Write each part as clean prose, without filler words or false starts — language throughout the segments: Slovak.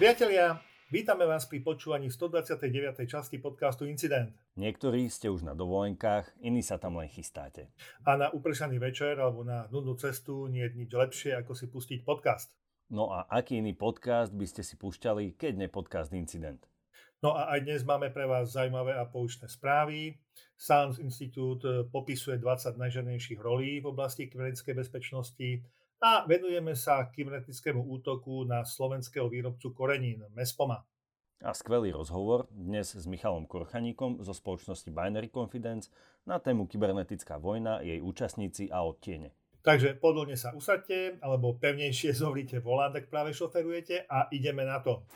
Priatelia, vítame vás pri počúvaní 129. časti podcastu Incident. Niektorí ste už na dovolenkách, iní sa tam len chystáte. A na upršaný večer alebo na nudnú cestu nie je nič lepšie, ako si pustiť podcast. No a aký iný podcast by ste si púšťali, keď nie podcast Incident? No a aj dnes máme pre vás zaujímavé a poučné správy. SANS Institute popisuje 20 najžernejších rolí v oblasti kybernetickej bezpečnosti a venujeme sa kybernetickému útoku na slovenského výrobcu korenín Mespoma. A skvelý rozhovor dnes s Michalom Korchaníkom zo spoločnosti Binary Confidence na tému kybernetická vojna, jej účastníci a odtiene. Takže pohodlne sa usaďte, alebo pevnejšie zovrite volant, ak práve šoferujete a ideme na to.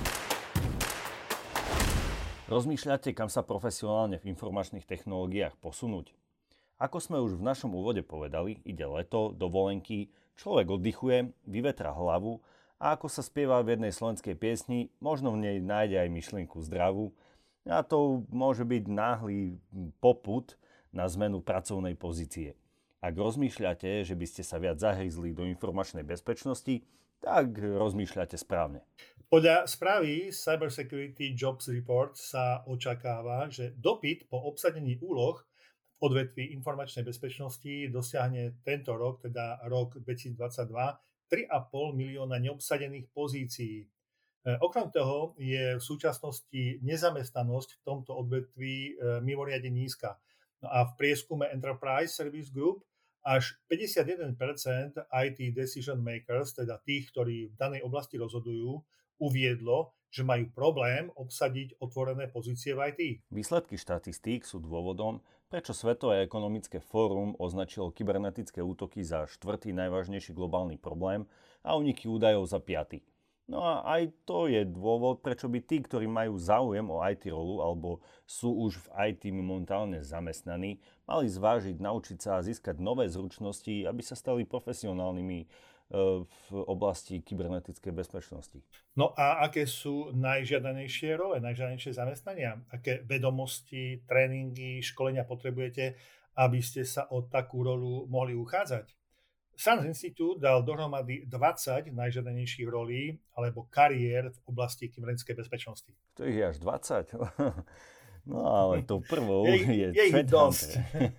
Rozmýšľate, kam sa profesionálne v informačných technológiách posunúť? Ako sme už v našom úvode povedali, ide leto, dovolenky, človek oddychuje, vyvetrá hlavu a ako sa spieva v jednej slovenskej piesni, možno v nej nájde aj myšlienku zdravú a to môže byť náhly popud na zmenu pracovnej pozície. Ak rozmýšľate, že by ste sa viac zahryzli do informačnej bezpečnosti, tak rozmýšľate správne. Podľa správy Cybersecurity Jobs Report sa očakáva, že dopyt po obsadení úloh v odvetví informačnej bezpečnosti dosiahne tento rok, teda rok 2022, 3,5 milióna neobsadených pozícií. Okrem toho je v súčasnosti nezamestnanosť v tomto odvetví mimoriadne nízka. No a v prieskume Enterprise Service Group až 51% IT decision makers, teda tých, ktorí v danej oblasti rozhodujú, uviedlo, že majú problém obsadiť otvorené pozície v IT. Výsledky štatistík sú dôvodom, prečo Svetové ekonomické fórum označilo kybernetické útoky za štvrtý najvážnejší globálny problém a úniky údajov za piaty. No a aj to je dôvod, prečo by tí, ktorí majú záujem o IT rolu alebo sú už v IT momentálne zamestnaní, mali zvážiť naučiť sa a získať nové zručnosti, aby sa stali profesionálnymi v oblasti kybernetickej bezpečnosti. No a aké sú najžiadanejšie role, najžiadanejšie zamestnania? Aké vedomosti, tréningy, školenia potrebujete, aby ste sa o takú rolu mohli uchádzať? SANS Institute dal dohromady 20 najžiadanejších rolí alebo kariér v oblasti kybernetickej bezpečnosti. To ich je až 20. No ale tou prvou je Threat Hunter.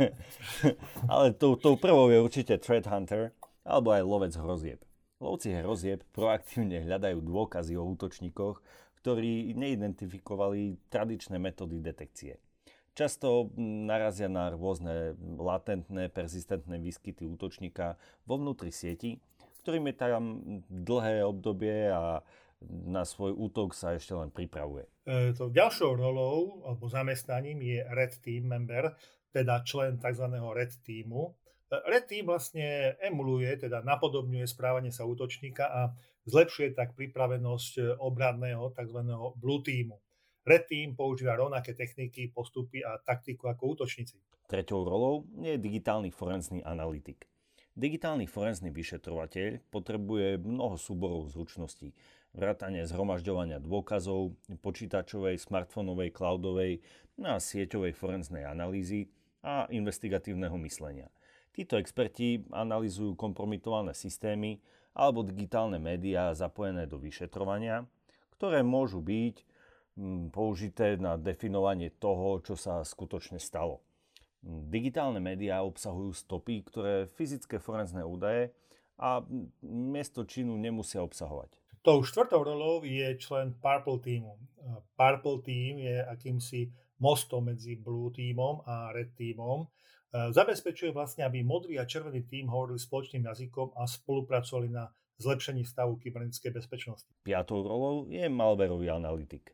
Ale tou prvou je určite Threat Hunter alebo aj lovec hrozieb. Lovci hrozieb proaktívne hľadajú dôkazy o útočníkoch, ktorí neidentifikovali tradičné metódy detekcie. Často narazia na rôzne latentné, persistentné výskyty útočníka vo vnútri sieti, ktorým je tam dlhé obdobie a na svoj útok sa ešte len pripravuje. Ďalšou rolou alebo zamestnaním je Red Team member, teda člen tzv. Red Teamu. Red Team vlastne emuluje, teda napodobňuje správanie sa útočníka a zlepšuje tak pripravenosť obranného tzv. Blue Teamu. Red Team používa rovnaké techniky, postupy a taktiku ako útočníci. Treťou rolou je digitálny forenzný analytik. Digitálny forenzný vyšetrovateľ potrebuje mnoho súborov zručností, vrátane zhromažďovania dôkazov, počítačovej, smartfónovej, cloudovej a sieťovej forenznej analýzy a investigatívneho myslenia. Títo experti analyzujú kompromitované systémy alebo digitálne médiá zapojené do vyšetrovania, ktoré môžu byť použité na definovanie toho, čo sa skutočne stalo. Digitálne médiá obsahujú stopy, ktoré fyzické forenzné údaje a miesto činu nemusia obsahovať. Tou štvrtou rolou je člen Purple Teamu. Purple Team je akýmsi mostom medzi Blue Teamom a Red Teamom. Zabezpečuje vlastne, aby modrý a červený tím hovorili spoločným jazykom a spolupracovali na zlepšení stavu kybernetickej bezpečnosti. Piatou rolou je malwareový analytik.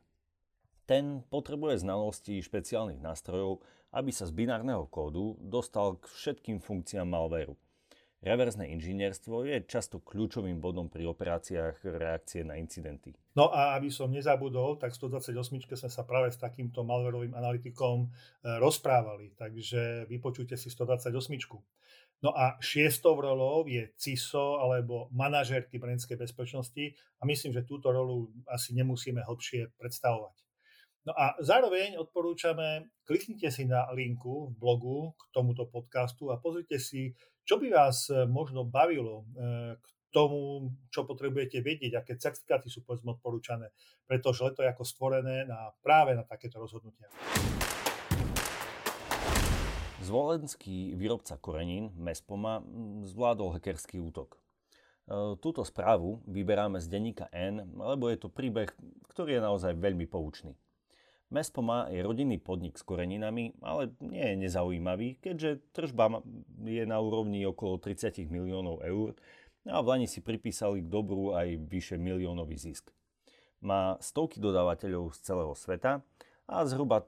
Ten potrebuje znalosti špeciálnych nástrojov, aby sa z binárneho kódu dostal k všetkým funkciám malwareu. Reverzné inžinierstvo je často kľúčovým bodom pri operáciách reakcie na incidenty. No a aby som nezabudol, tak v 128 sme sa práve s takýmto malwareovým analytikom rozprávali, takže vypočujte si 128. No a šiestou rolou je CISO alebo manažér kybernetickej bezpečnosti a myslím, že túto rolu asi nemusíme hlbšie predstavovať. No a zároveň odporúčame, kliknite si na linku v blogu k tomuto podcastu a pozrite si, čo by vás možno bavilo, tomu, čo potrebujete vedieť, aké certifikáty sú povedzme odporúčané, pretože leto je ako stvorené práve na takéto rozhodnutia. Zvolenský výrobca korenín Mespoma zvládol hackerský útok. Túto správu vyberáme z denníka N, lebo je to príbeh, ktorý je naozaj veľmi poučný. Mespoma je rodinný podnik s koreninami, ale nie je nezaujímavý, keďže tržba je na úrovni okolo 30 miliónov eur a v lani si pripísali k dobru aj vyše miliónový zisk. Má stovky dodávateľov z celého sveta a zhruba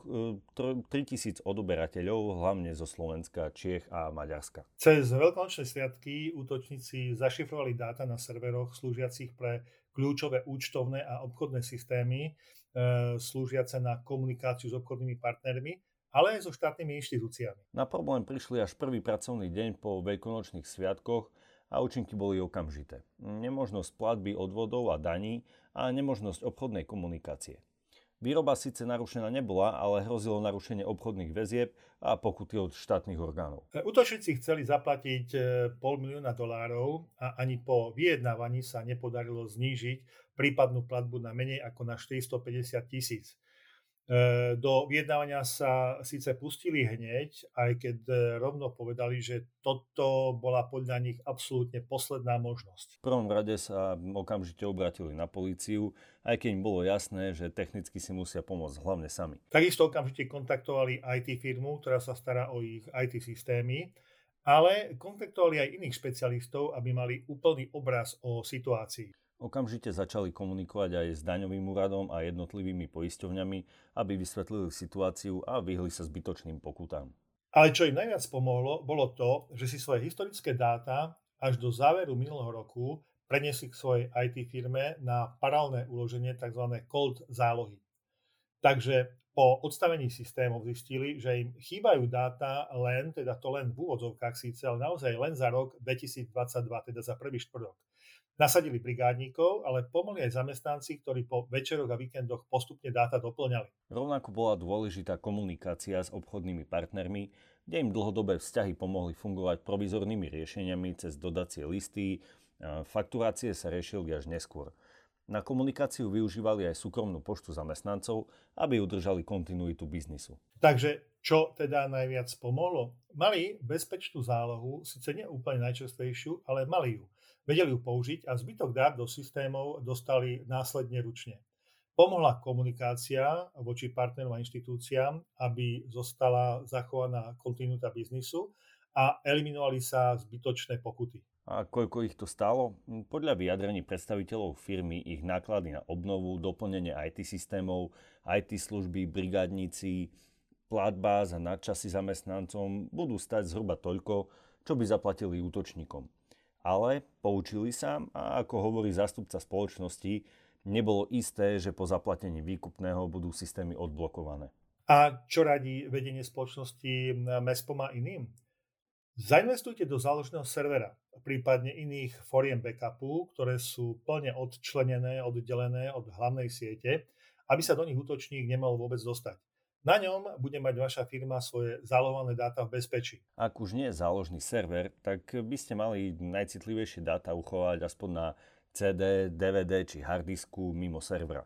3000 odoberateľov, hlavne zo Slovenska, Čiech a Maďarska. Cez veľkonočné sviatky útočníci zašifrovali dáta na serveroch slúžiacich pre kľúčové účtovné a obchodné systémy, slúžiace na komunikáciu s obchodnými partnermi, ale aj so štátnymi inštitúciami. Na problém prišli až prvý pracovný deň po veľkonočných sviatkoch a účinky boli okamžité. Nemožnosť platby odvodov a daní a nemožnosť obchodnej komunikácie. Výroba síce narušená nebola, ale hrozilo narušenie obchodných väzieb a pokuty od štátnych orgánov. Útočníci chceli zaplatiť $500,000 a ani po vyjednávaní sa nepodarilo znížiť prípadnú platbu na menej ako na 450 000. Do vyjednávania sa síce pustili hneď, aj keď rovno povedali, že toto bola podľa nich absolútne posledná možnosť. V prvom rade sa okamžite obratili na políciu, aj keď im bolo jasné, že technicky si musia pomôcť hlavne sami. Takisto okamžite kontaktovali IT firmu, ktorá sa stará o ich IT systémy, ale kontaktovali aj iných špecialistov, aby mali úplný obraz o situácii. Okamžite začali komunikovať aj s daňovým úradom a jednotlivými poisťovňami, aby vysvetlili situáciu a vyhli sa zbytočným pokutám. Ale čo im najviac pomohlo, bolo to, že si svoje historické dáta až do záveru minulého roku preniesli k svojej IT firme na paralelné uloženie tzv. Cold zálohy. Takže po odstavení systémov zistili, že im chýbajú dáta teda to len v úvodzovkách síce, ale naozaj len za rok 2022, teda za prvý štvrtok. Nasadili brigádnikov, ale pomohli aj zamestnanci, ktorí po večeroch a víkendoch postupne dáta doplňali. Rovnako bola dôležitá komunikácia s obchodnými partnermi, kde im dlhodobé vzťahy pomohli fungovať provizornými riešeniami cez dodacie listy, fakturácie sa riešili až neskôr. Na komunikáciu využívali aj súkromnú poštu zamestnancov, aby udržali kontinuitu biznisu. Takže čo teda najviac pomohlo? Mali bezpečnú zálohu, síce nie úplne najčerstvejšiu, ale mali ju. Vedeli ju použiť a zbytok dát do systémov dostali následne ručne. Pomohla komunikácia voči partnerom a inštitúciám, aby zostala zachovaná kontinuita biznisu a eliminovali sa zbytočné pokuty. A koľko ich to stálo? Podľa vyjadrení predstaviteľov firmy ich náklady na obnovu, doplnenie IT systémov, IT služby, brigádnici, platba za nadčasy zamestnancom budú stať zhruba toľko, čo by zaplatili útočníkom. Ale poučili sa a ako hovorí zástupca spoločnosti, nebolo isté, že po zaplatení výkupného budú systémy odblokované. A čo radí vedenie spoločnosti Mespoma iným? Zainvestujte do záložného servera, prípadne iných foriem backupu, ktoré sú plne odčlenené, oddelené od hlavnej siete, aby sa do nich útočník nemal vôbec dostať. Na ňom bude mať vaša firma svoje zálohované dáta v bezpečí. Ak už nie je záložný server, tak by ste mali najcitlivejšie dáta uchovať aspoň na CD, DVD či harddisku mimo servera.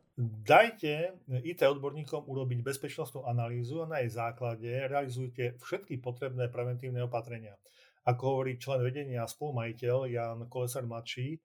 Dajte IT odborníkom urobiť bezpečnostnú analýzu a na jej základe realizujte všetky potrebné preventívne opatrenia. Ako hovorí člen vedenia a spolumajiteľ Jan Kolesar mladší,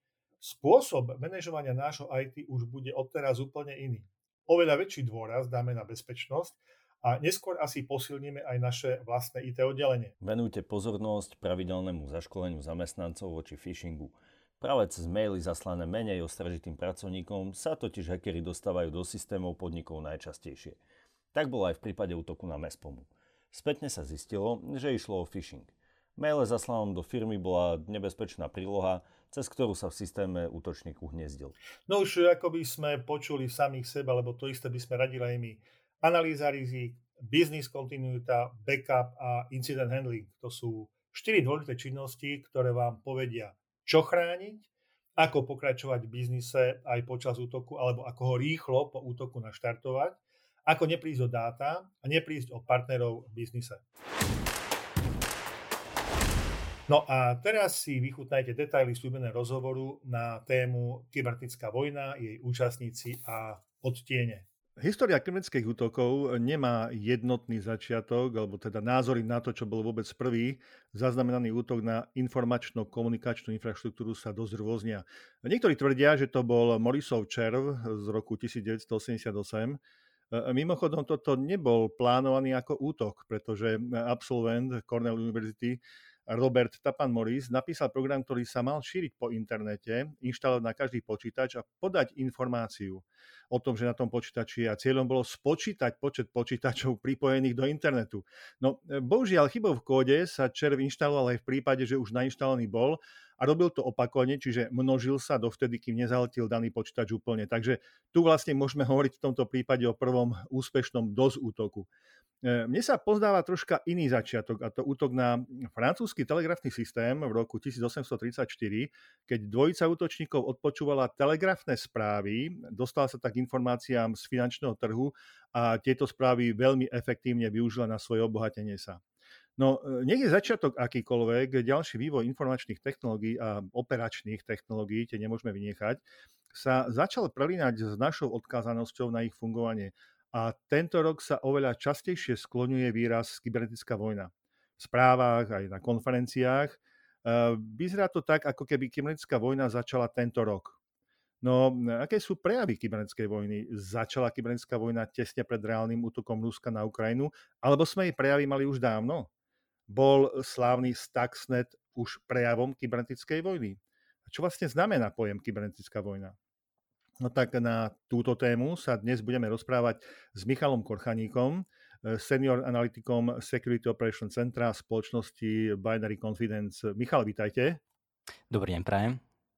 spôsob manažovania nášho IT už bude odteraz úplne iný. Oveľa väčší dôraz dáme na bezpečnosť a neskôr asi posilníme aj naše vlastné IT oddelenie. Venujte pozornosť pravidelnému zaškoleniu zamestnancov voči phishingu. Práve cez maily zaslané menej ostražitým pracovníkom sa totiž hackeri dostávajú do systémov podnikov najčastejšie. Tak bolo aj v prípade útoku na Mespomu. Spätne sa zistilo, že išlo o phishing. Maile zaslanom do firmy bola nebezpečná príloha, cez ktorú sa v systéme útočník uhniezdil. No už ako by sme počuli samých seba, lebo to isté by sme radili aj my. Analýza rizik, business continuita, backup a incident handling. To sú 4 dôležité činnosti, ktoré vám povedia, čo chrániť, ako pokračovať v biznise aj počas útoku, alebo ako ho rýchlo po útoku naštartovať, ako neprísť o dáta a neprísť o partnerov v biznise. No a teraz si vychutnajte detaily slúbeného rozhovoru na tému kybernetická vojna, jej účastníci a odtiene. História kybernetických útokov nemá jednotný začiatok, alebo teda názory na to, čo bol vôbec prvý. Zaznamenaný útok na informačno-komunikačnú infraštruktúru sa dosť rôznia. Niektorí tvrdia, že to bol Morrisov červ z roku 1988. Mimochodom, toto nebol plánovaný ako útok, pretože absolvent Cornell University Robert Tapan Morris napísal program, ktorý sa mal šíriť po internete, inštalovať na každý počítač a podať informáciu o tom, že na tom počítači a cieľom bolo spočítať počet počítačov pripojených do internetu. No, bohužiaľ, chybou v kóde sa červ inštaloval aj v prípade, že už nainštalovaný bol a robil to opakovane, čiže množil sa dovtedy, kým nezaletil daný počítač úplne. Takže tu vlastne môžeme hovoriť v tomto prípade o prvom úspešnom DOS útoku. Mne sa pozdáva troška iný začiatok, a to útok na francúzsky telegrafný systém v roku 1834, keď dvojica útočníkov odpočúvala telegrafné správy, dostala sa tak informáciám z finančného trhu a tieto správy veľmi efektívne využila na svoje obohatenie sa. No, nech je začiatok akýkoľvek, ďalší vývoj informačných technológií a operačných technológií, tie nemôžeme vynechať, sa začal prelínať s našou odkázanosťou na ich fungovanie. A tento rok sa oveľa častejšie skloňuje výraz kybernetická vojna. V správach, aj na konferenciách. Vyzerá to tak, ako keby kybernetická vojna začala tento rok. No, aké sú prejavy kybernetickej vojny? Začala kybernetická vojna tesne pred reálnym útokom Ruska na Ukrajinu? Alebo sme jej prejavy mali už dávno? Bol slávny Stuxnet už prejavom kybernetickej vojny? A čo vlastne znamená pojem kybernetická vojna? No tak na túto tému sa dnes budeme rozprávať s Michalom Korchaníkom, senior analytikom Security Operation Centra spoločnosti Binary Confidence. Michal, vítajte. Dobrý deň, prajem.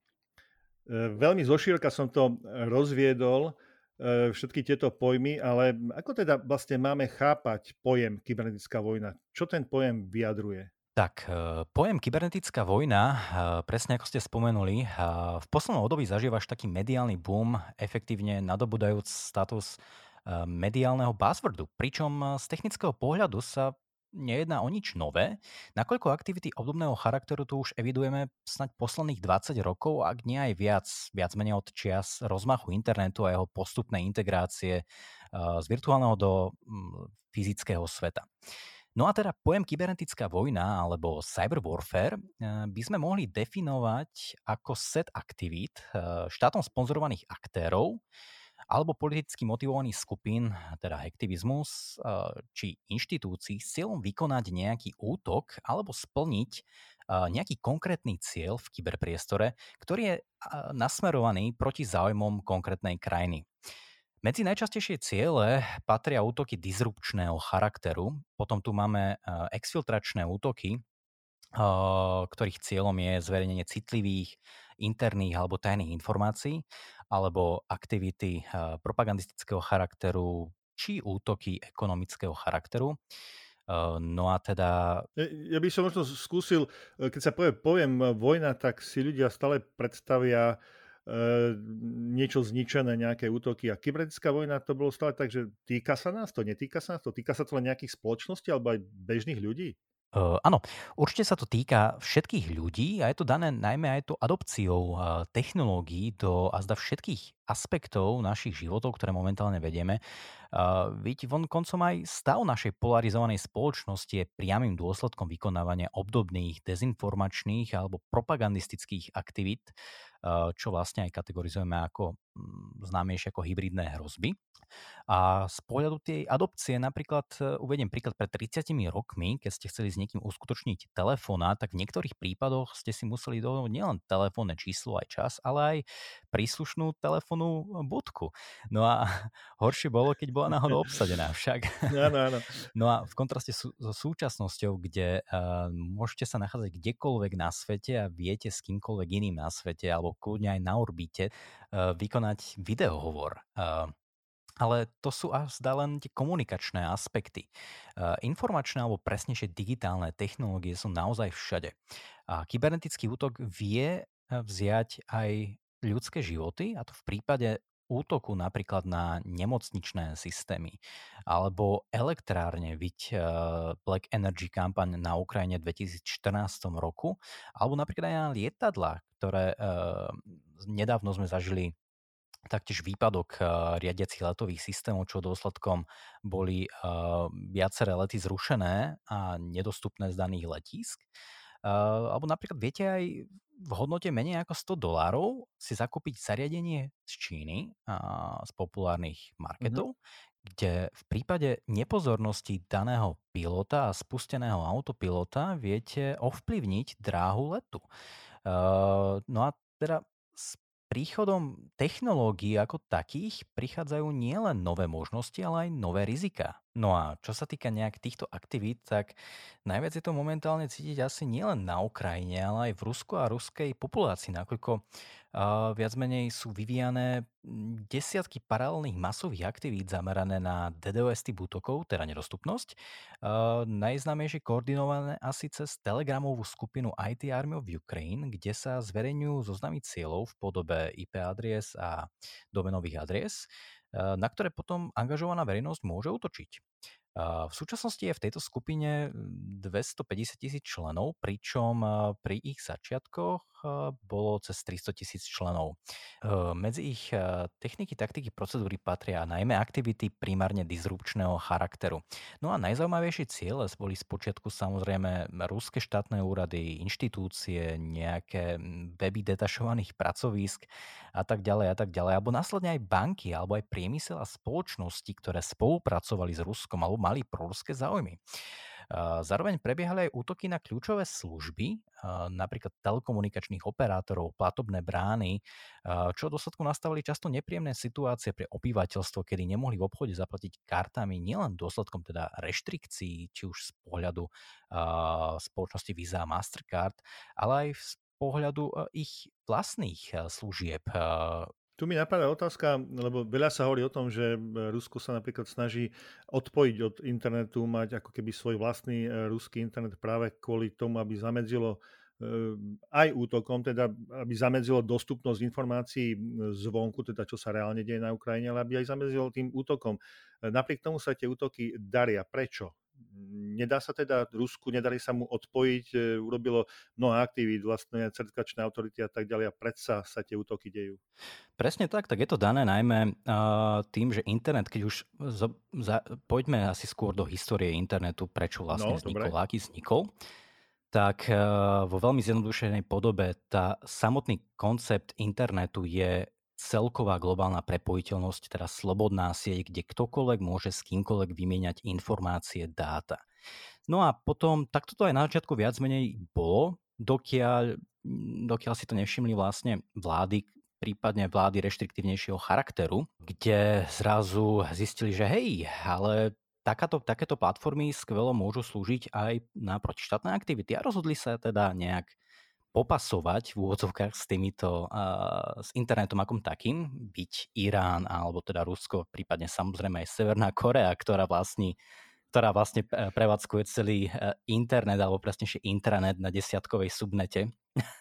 Veľmi zoširoka som to rozviedol, všetky tieto pojmy, ale ako teda vlastne máme chápať pojem kybernetická vojna? Čo ten pojem vyjadruje? Tak, pojem kybernetická vojna, presne ako ste spomenuli, v poslednom období zažívaš taký mediálny boom, efektívne nadobúdajúc status mediálneho buzzwordu. Pričom z technického pohľadu sa nejedná o nič nové, nakoľko aktivity obdobného charakteru tu už evidujeme snáď posledných 20 rokov, ak nie aj viac menej od čias rozmachu internetu a jeho postupnej integrácie z virtuálneho do fyzického sveta. No a teda pojem kybernetická vojna alebo cyber warfare by sme mohli definovať ako set aktivít štátom sponzorovaných aktérov alebo politicky motivovaných skupín, teda aktivizmus či inštitúcií s cieľom vykonať nejaký útok alebo splniť nejaký konkrétny cieľ v kyberpriestore, ktorý je nasmerovaný proti záujmom konkrétnej krajiny. Medzi najčastejšie ciele patria útoky disrupčného charakteru, potom tu máme exfiltračné útoky, ktorých cieľom je zverejnenie citlivých, interných alebo tajných informácií, alebo aktivity propagandistického charakteru či útoky ekonomického charakteru. No a teda... Ja by som možno skúsil, keď sa povie pojem vojna, tak si ľudia stále predstavia niečo zničené, nejaké útoky. A kybernetická vojna to bolo stále tak, že týka sa nás to, netýka sa nás to? Týka sa to len nejakých spoločností alebo aj bežných ľudí? Áno, určite sa to týka všetkých ľudí a je to dané najmä aj to adopciou technológií do azda všetkých aspektov našich životov, ktoré momentálne vedieme. Veď koncom aj stav našej polarizovanej spoločnosti je priamym dôsledkom vykonávania obdobných dezinformačných alebo propagandistických aktivít, čo vlastne aj kategorizujeme ako známejšie ako hybridné hrozby. A z pohľadu tej adopcie napríklad, uvediem príklad, pred 30 rokmi, keď ste chceli s niekým uskutočniť telefóna, tak v niektorých prípadoch ste si museli dohodnúť nielen telefónne číslo aj čas, ale aj príslušnú telefónnu budku. No a horšie bolo, keď bola náhodou obsadená však. Áno, áno. No a v kontraste so súčasnosťou, kde môžete sa nachádzať kdekoľvek na svete a viete s kýmkoľvek iným na svete alebo kľudne aj na orbite vykonať videohovor. Ale to sú azda len tie komunikačné aspekty. Informačné alebo presnejšie digitálne technológie sú naozaj všade. A kybernetický útok vie vziať aj ľudské životy, a to v prípade útoku napríklad na nemocničné systémy alebo elektrárne, Black Energy kampaň na Ukrajine v 2014 roku, alebo napríklad aj na lietadlá, ktoré nedávno sme zažili taktiež výpadok riadiacich letových systémov, čo dôsledkom boli viaceré lety zrušené a nedostupné z daných letísk. Alebo napríklad viete aj v hodnote menej ako $100 si zakúpiť zariadenie z Číny, z populárnych Mhm. marketov, kde v prípade nepozornosti daného pilota a spusteného autopilota viete ovplyvniť dráhu letu. No a teda s príchodom technológií ako takých prichádzajú nielen nové možnosti, ale aj nové rizika. No a čo sa týka nejak týchto aktivít, tak najviac je to momentálne cítiť asi nielen na Ukrajine, ale aj v Rusku a ruskej populácii, nakoľko viac menej sú vyvíjané desiatky paralelných masových aktivít zamerané na DDoS typ útokov, teda nedostupnosť. Najznámejšie koordinované asi cez telegramovú skupinu IT Army of Ukraine, kde sa zverejňujú zoznamy cieľov v podobe IP adries a domenových adries, na ktoré potom angažovaná verejnosť môže útočiť. V súčasnosti je v tejto skupine 250 000 členov, pričom pri ich začiatkoch bolo cez 300 000 členov. Medzi ich techniky, taktiky, procedúry patria najmä aktivity primárne disrupčného charakteru. No a najzaujímavejšie ciele boli spočiatku samozrejme ruské štátne úrady, inštitúcie, nejaké weby detašovaných pracovísk a tak ďalej a tak ďalej. Alebo následne aj banky, alebo aj priemysel a spoločnosti, ktoré spolupracovali s Ruskom alebo mali proruské záujmy. Zároveň prebiehali aj útoky na kľúčové služby, napríklad telekomunikačných operátorov, platobné brány, čo v dôsledku nastavili často nepríjemné situácie pre obyvateľstvo, kedy nemohli v obchode zaplatiť kartami nielen dôsledkom teda reštrikcií, či už z pohľadu spoločnosti Visa a Mastercard, ale aj z pohľadu ich vlastných služieb. Tu mi napadá otázka, lebo veľa sa hovorí o tom, že Rusko sa napríklad snaží odpojiť od internetu, mať ako keby svoj vlastný ruský internet práve kvôli tomu, aby zamedzilo aj útokom, teda aby zamedzilo dostupnosť informácií zvonku, teda čo sa reálne deje na Ukrajine, ale aby aj zamedzilo tým útokom. Napriek tomu sa tie útoky daria. Prečo? Nedá sa teda Rusku, nedali sa mu odpojiť, urobilo mnoho aktivít, vlastne certifikačné autority a tak ďalej a predsa sa tie útoky dejú. Presne tak je to dané najmä tým, že internet, keď už poďme asi skôr do histórie internetu, prečo vlastne No, vznikol, dobre. aký vznikol, tak vo veľmi zjednodušenej podobe samotný koncept internetu je celková globálna prepojiteľnosť, teda slobodná sieť, kde ktokoľvek môže s kýmkoľvek vymieňať informácie, dáta. No a potom, takto to aj na začiatku viac menej bolo, dokiaľ si to nevšimli vlastne vlády, prípadne vlády reštriktívnejšieho charakteru, kde zrazu zistili, že hej, ale takéto platformy skvelo môžu slúžiť aj na protištátne aktivity a rozhodli sa teda nejak popasovať v úvodzovkách s internetom akom takým, byť Irán alebo teda Rusko, prípadne samozrejme aj Severná Korea, ktorá vlastne prevádzkuje celý internet, alebo presnejšie intranet na desiatkovej subnete.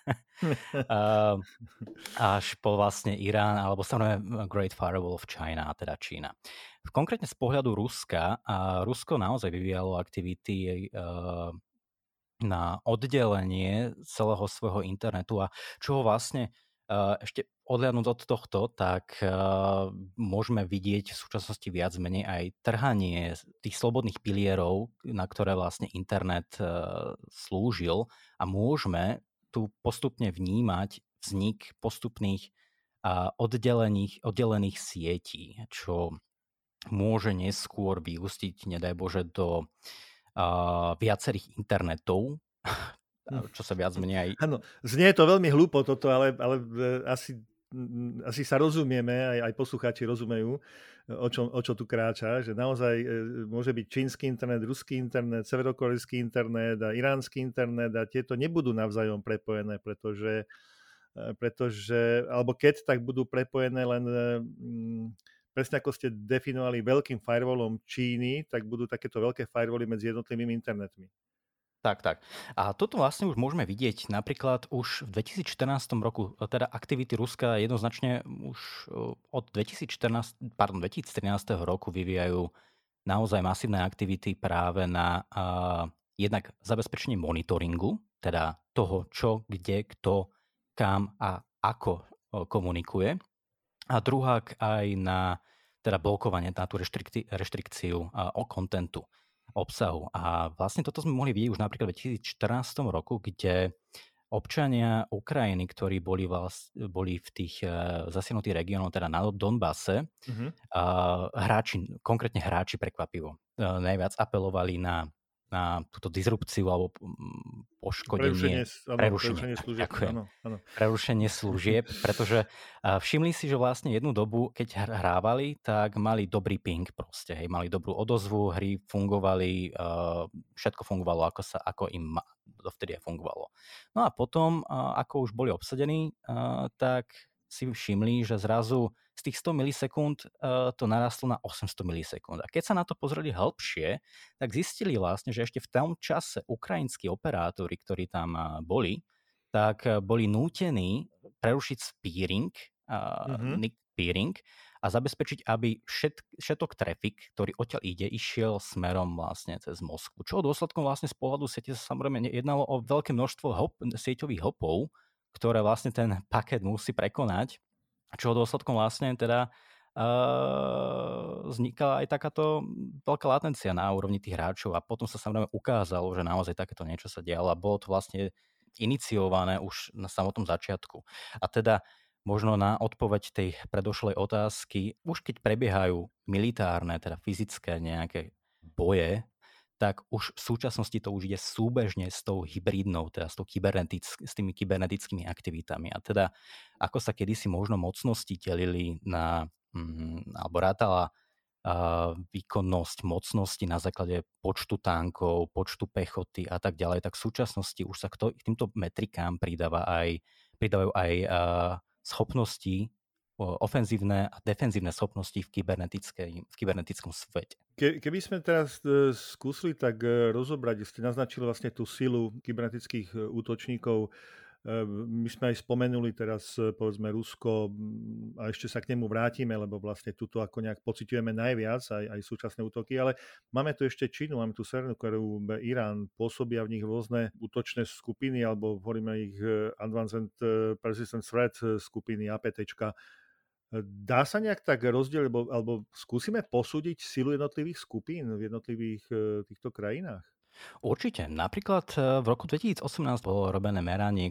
Až po vlastne Irán, alebo samozrejme Great Firewall of China, teda Čína. Konkrétne z pohľadu Ruska, Rusko naozaj vyvíjalo aktivity na oddelenie celého svojho internetu a čo ho vlastne ešte odhľadnúť od tohto, tak môžeme vidieť v súčasnosti viac menej aj trhanie tých slobodných pilierov, na ktoré vlastne internet slúžil a môžeme tu postupne vnímať vznik postupných oddelených sietí, čo môže neskôr vyústiť, nedaj Bože, do viacerých internetov, čo sa viac menej aj... Áno, znie to veľmi hlúpo toto, ale asi sa rozumieme, aj poslucháči rozumejú, o čo tu kráča, že naozaj môže byť čínsky internet, ruský internet, severokorejský internet a iránsky internet a tieto nebudú navzájom prepojené, pretože alebo keď, tak budú prepojené len presne ako ste definovali veľkým firewallom Číny, tak budú takéto veľké firewally medzi jednotlivými internetmi. Tak. A toto vlastne už môžeme vidieť napríklad už v 2014 roku, teda aktivity Ruska jednoznačne už od 2013 roku vyvíjajú naozaj masívne aktivity práve na jednak zabezpečenie monitoringu, teda toho, čo, kde, kto, kam a ako komunikuje. A druhák aj na teda blokovanie, na tú reštrikciu o kontentu, obsahu. A vlastne toto sme mohli vidieť už napríklad v 2014 roku, kde občania Ukrajiny, ktorí boli v tých zasiahnutých regiónoch, teda na Donbase, Mhm. konkrétne hráči prekvapivo, najviac apelovali na túto disrupciu alebo Prerušenie, poškodenie, áno, prerušenie, prerušenie služieb, ďakujem, áno, áno. prerušenie služieb, pretože všimli si, že vlastne jednu dobu, keď hrávali, tak mali dobrý ping proste, hej, mali dobrú odozvu, hry fungovali, všetko fungovalo, ako im dovtedy aj fungovalo. No a potom, ako už boli obsadení, tak si všimli, že zrazu z tých 100 milisekúnd to narastlo na 800 milisekúnd. A keď sa na to pozreli hĺbšie, tak zistili vlastne, že ešte v tom čase ukrajinskí operátori, ktorí tam boli, tak boli nútení prerušiť spearing, Mhm. peering a zabezpečiť, aby všetok trafik, ktorý odtiaľ ide, išiel smerom vlastne cez Moskvu. Čo dôsledkom vlastne z pohľadu siete sa samozrejme jednalo o veľké množstvo sieťových hopov, ktoré vlastne ten paket musí prekonať, čo dôsledkom vlastne teda vznikala aj takáto veľká latencia na úrovni tých hráčov a potom sa samozrejme ukázalo, že naozaj takéto niečo sa dialo a bolo to vlastne iniciované už na samotnom začiatku. A teda možno na odpoveď tej predošlej otázky, už keď prebiehajú militárne, teda fyzické nejaké boje, tak už v súčasnosti to už ide súbežne s tou hybridnou, teda s tými kybernetickými aktivitami. A teda ako sa kedysi možno mocnosti delili na, alebo rátala výkonnosť mocnosti na základe počtu tankov, počtu pechoty a tak ďalej, tak v súčasnosti už sa k týmto metrikám pridávajú aj schopnosti, ofenzívne a defenzívne schopnosti v kybernetickom svete. Keby sme teraz skúsili tak rozobrať, ste naznačili vlastne tú silu kybernetických útočníkov. My sme aj spomenuli teraz, povedzme, Rusko a ešte sa k nemu vrátime, lebo vlastne tuto ako nejak pociťujeme najviac, aj súčasné útoky, ale máme tu ešte Čínu, máme tu Severnú Koreu, Irán, pôsobia v nich rôzne útočné skupiny, alebo hovoríme ich Advanced Persistent Threat skupiny, APTčka. Dá sa nejak tak rozdeliť, alebo skúsime posúdiť silu jednotlivých skupín v jednotlivých týchto krajinách? Určite. Napríklad v roku 2018 bolo robené meranie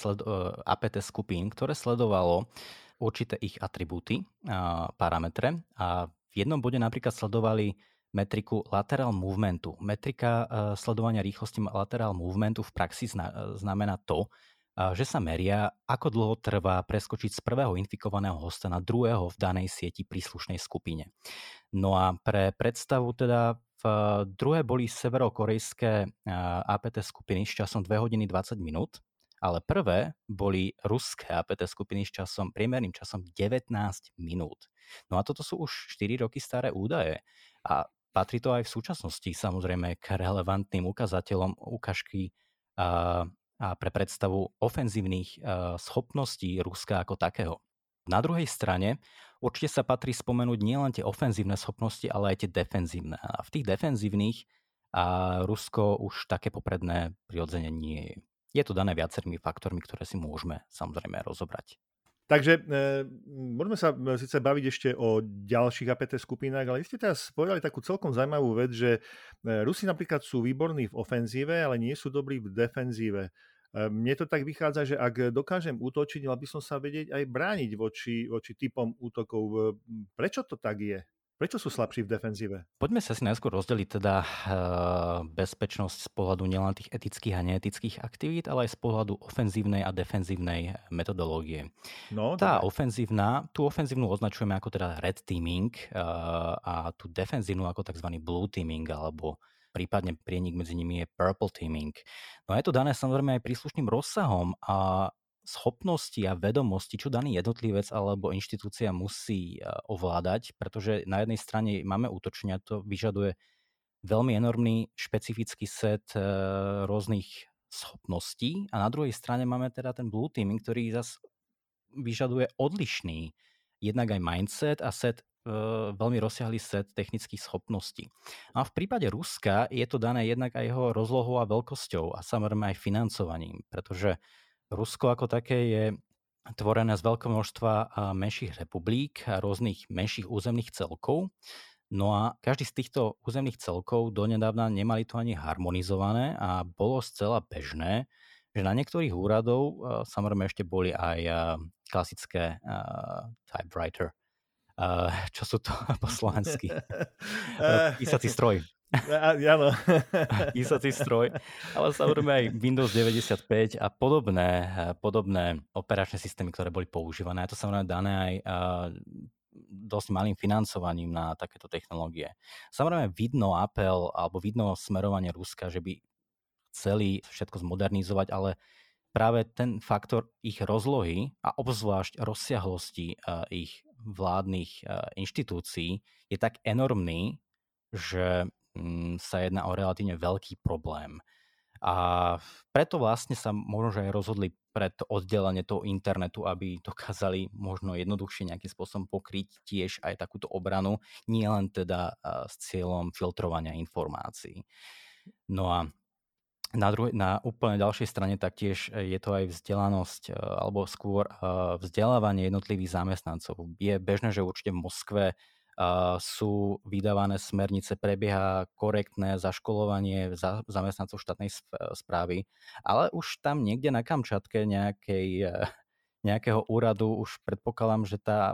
APT skupín, ktoré sledovalo určité ich atribúty, parametre a v jednom bode napríklad sledovali metriku lateral movementu. Metrika sledovania rýchlosti lateral movementu v praxi znamená to, že sa meria, ako dlho trvá preskočiť z prvého infikovaného hosta na druhého v danej sieti príslušnej skupine. No a pre predstavu teda v druhé boli severokorejské APT skupiny s časom 2 hodiny 20 minút, ale prvé boli ruské APT skupiny s priemerným časom 19 minút. No a toto sú už 4 roky staré údaje a patrí to aj v súčasnosti samozrejme k relevantným ukazateľom ukážky a pre predstavu ofenzívnych schopností Ruska ako takého. Na druhej strane určite sa patrí spomenúť nielen tie ofenzívne schopnosti, ale aj tie defenzívne. A v tých defenzívnych Rusko už také popredné prirodzene nie je. Je to dané viacerými faktormi, ktoré si môžeme samozrejme rozobrať. Takže môžeme sa síce baviť ešte o ďalších APT skupinách, ale vy ste teraz povedali takú celkom zaujímavú vec, že Rusi napríklad sú výborní v ofenzíve, ale nie sú dobrí v defenzíve. Mne to tak vychádza, že ak dokážem útočiť, mal by som sa vedieť aj brániť voči typom útokov. Prečo to tak je? Prečo sú slabší v defenzíve? Poďme sa si najskôr rozdeliť teda bezpečnosť z pohľadu nielen tých etických a neetických aktivít, ale aj z pohľadu ofenzívnej a defenzívnej metodológie. No, tú ofenzívnu označujeme ako teda red teaming a tú defenzívnu ako tzv. Blue teaming alebo prípadne prienik medzi nimi je purple teaming. No a je to dané samozrejme aj príslušným rozsahom a schopnosti a vedomosti, čo daný jednotlivec alebo inštitúcia musí ovládať, pretože na jednej strane máme útočenia, to vyžaduje veľmi enormný špecifický set rôznych schopností a na druhej strane máme teda ten blue teaming, ktorý zase vyžaduje odlišný jednak aj mindset a veľmi rozsiahlý set technických schopností. A v prípade Ruska je to dané jednak aj jeho rozlohou a veľkosťou a samozrejme aj financovaním, pretože Rusko ako také je tvorené z veľkého množstva menších republik a rôznych menších územných celkov. No a každý z týchto územných celkov donedávna nemali to ani harmonizované a bolo zcela bežné, že na niektorých úradov samozrejme ešte boli aj klasické typewriter. Čo sú to po slovensky? Písací stroj. Áno. Písací stroj. Ale samozrejme aj Windows 95 a podobné operačné systémy, ktoré boli používané. A to samozrejme dané aj dosť malým financovaním na takéto technológie. Samozrejme vidno apel alebo vidno smerovanie Ruska, že by chceli všetko zmodernizovať, ale práve ten faktor ich rozlohy a obzvlášť rozsiahlosti ich vládnych inštitúcií je tak enormný, že sa jedná o relatívne veľký problém. A preto vlastne sa možno aj rozhodli pre to oddelenie toho internetu, aby dokázali možno jednoduchšie nejakým spôsobom pokryť tiež aj takúto obranu, nie len teda s cieľom filtrovania informácií. No a na úplne ďalšej strane taktiež je to aj vzdelanosť alebo skôr vzdelávanie jednotlivých zamestnancov. Je bežné, že určite v Moskve sú vydávané smernice, prebieha korektné zaškolovanie zamestnancov štátnej správy, ale už tam niekde na Kamčatke nejakého úradu už predpokladám,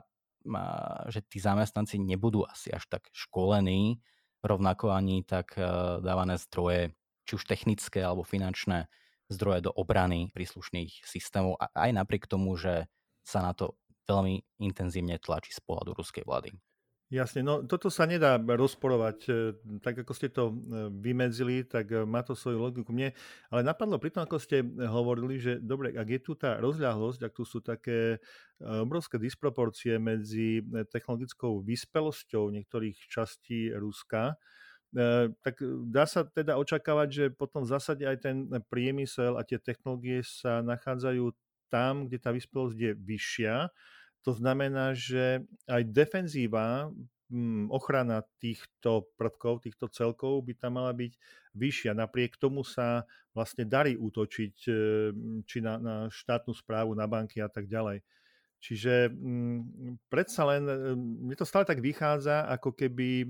že tí zamestnanci nebudú asi až tak školení, rovnako ani tak dávané zdroje, či už technické alebo finančné zdroje do obrany príslušných systémov, aj napriek tomu, že sa na to veľmi intenzívne tlačí z pohľadu ruskej vlády. Jasne, no toto sa nedá rozporovať. Tak ako ste to vymedzili, tak má to svoju logiku mne. Ale napadlo pri tom, ako ste hovorili, že dobre, ak je tu tá rozľahlosť, ak tu sú také obrovské disproporcie medzi technologickou vyspelosťou niektorých častí Ruska, tak dá sa teda očakávať, že potom v zásade aj ten priemysel a tie technológie sa nachádzajú tam, kde tá vyspelosť je vyššia. To znamená, že aj defenzíva, ochrana týchto prvkov, týchto celkov by tam mala byť vyššia. Napriek tomu sa vlastne darí útočiť či na štátnu správu, na banky a tak ďalej. Čiže predsa len, mne to stále tak vychádza, ako keby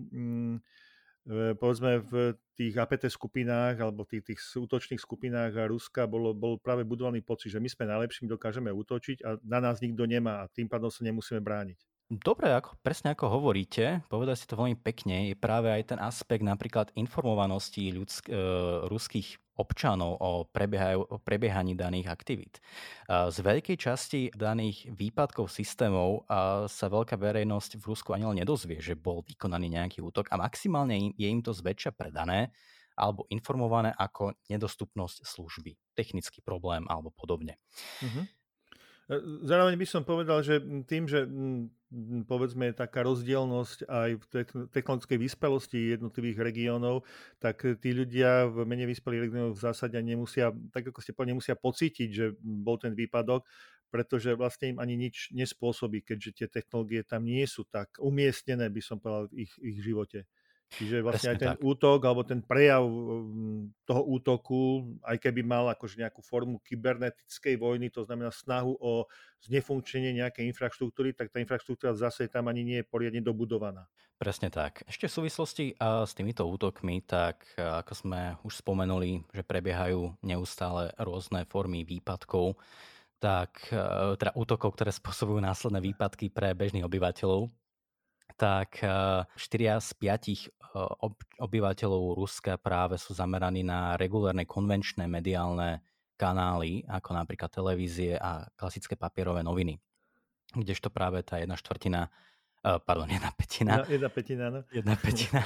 povedzme v tých APT skupinách alebo tých útočných skupinách Ruska bol práve budovaný pocit, že my sme najlepší, dokážeme útočiť a na nás nikto nemá a tým pádom sa nemusíme brániť. Dobre, presne ako hovoríte, povedali ste to veľmi pekne, je práve aj ten aspekt napríklad informovanosti ruských občanov o prebiehaní daných aktivít. Z veľkej časti daných výpadkov systémov sa veľká verejnosť v Rusku ani len nedozvie, že bol vykonaný nejaký útok a maximálne je im to zväčša predané alebo informované ako nedostupnosť služby, technický problém alebo podobne. Mhm. Zároveň by som povedal, že tým, že povedzme je taká rozdielnosť aj v technologickej vyspelosti jednotlivých regiónov, tak tí ľudia v menej vyspelých regiónoch v zásade nemusia, tak ako ste povedali, nemusia pocítiť, že bol ten výpadok, pretože vlastne im ani nič nespôsobí, keďže tie technológie tam nie sú tak umiestnené, by som povedal, v ich živote. Čiže vlastne aj ten útok alebo ten prejav toho útoku, aj keby mal akože nejakú formu kybernetickej vojny, to znamená snahu o znefunkčnenie nejakej infraštruktúry, tak tá infraštruktúra zase tam ani nie je poriadne dobudovaná. Presne tak. Ešte v súvislosti s týmito útokmi, tak ako sme už spomenuli, že prebiehajú neustále rôzne formy výpadkov, tak teda útokov, ktoré spôsobujú následné výpadky pre bežných obyvateľov, tak 4 z 5 obyvateľov Ruska práve sú zameraní na regulárne konvenčné mediálne kanály, ako napríklad televízie a klasické papierové noviny. Kdežto práve tá 1/4 Pardon, jedna pätina. Jedna pätina, áno. Jedna pätina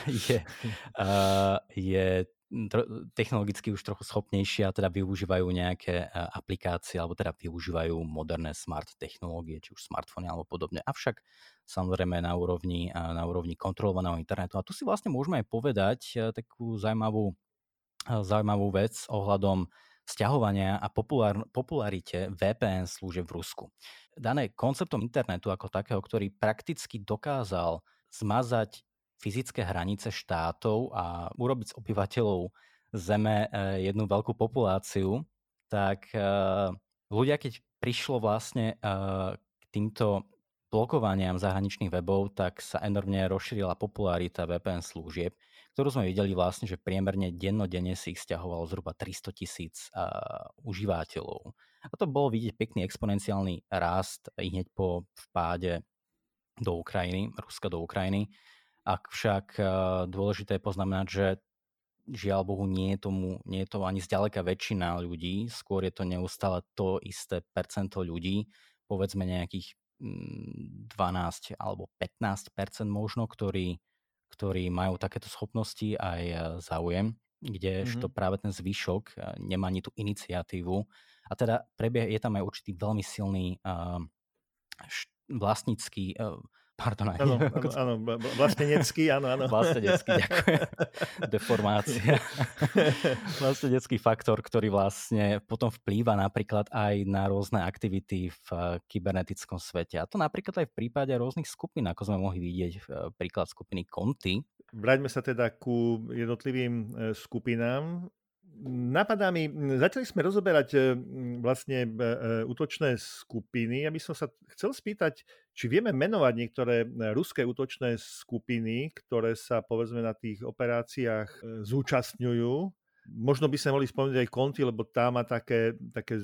je technologicky už trochu schopnejšia, teda využívajú nejaké aplikácie, alebo teda využívajú moderné smart technológie, či už smartfóny alebo podobne. Avšak samozrejme na úrovni kontrolovaného internetu. A tu si vlastne môžeme aj povedať takú zaujímavú vec ohľadom sťahovania a popularite VPN služieb v Rusku. Dané konceptom internetu ako takého, ktorý prakticky dokázal zmazať fyzické hranice štátov a urobiť z obyvateľov Zeme jednu veľkú populáciu, tak ľudia, keď prišlo vlastne k týmto blokovaniam zahraničných webov, tak sa enormne rozšírila popularita VPN služieb, ktorú sme videli vlastne, že priemerne dennodenne si ich stiahovalo zhruba 300 000 užívateľov. A to bolo vidieť pekný exponenciálny rast i hneď po vpáde do Ukrajiny, Ruska do Ukrajiny. Avšak dôležité je poznamenať, že žiaľ Bohu nie je to ani zďaleka väčšina ľudí, skôr je to neustále to isté percento ľudí, povedzme nejakých 12 alebo 15% možno, ktorí majú takéto schopnosti aj záujem, kdežto práve ten zvyšok nemá ani tú iniciatívu. A teda je tam aj určitý veľmi silný vlastnícky, Áno, vlastenecký, áno. Vlastenecký, ďakujem. Deformácia. Vlastenecký faktor, ktorý vlastne potom vplýva napríklad aj na rôzne aktivity v kybernetickom svete. A to napríklad aj v prípade rôznych skupín, ako sme mohli vidieť príklad skupiny Conti. Vráťme sa teda ku jednotlivým skupinám. Napadá mi, začali sme rozoberať vlastne útočné skupiny. Ja by som sa chcel spýtať, či vieme menovať niektoré ruské útočné skupiny, ktoré sa povedzme na tých operáciách zúčastňujú. Možno by sme mohli spomenúť aj Conti, lebo tá má taký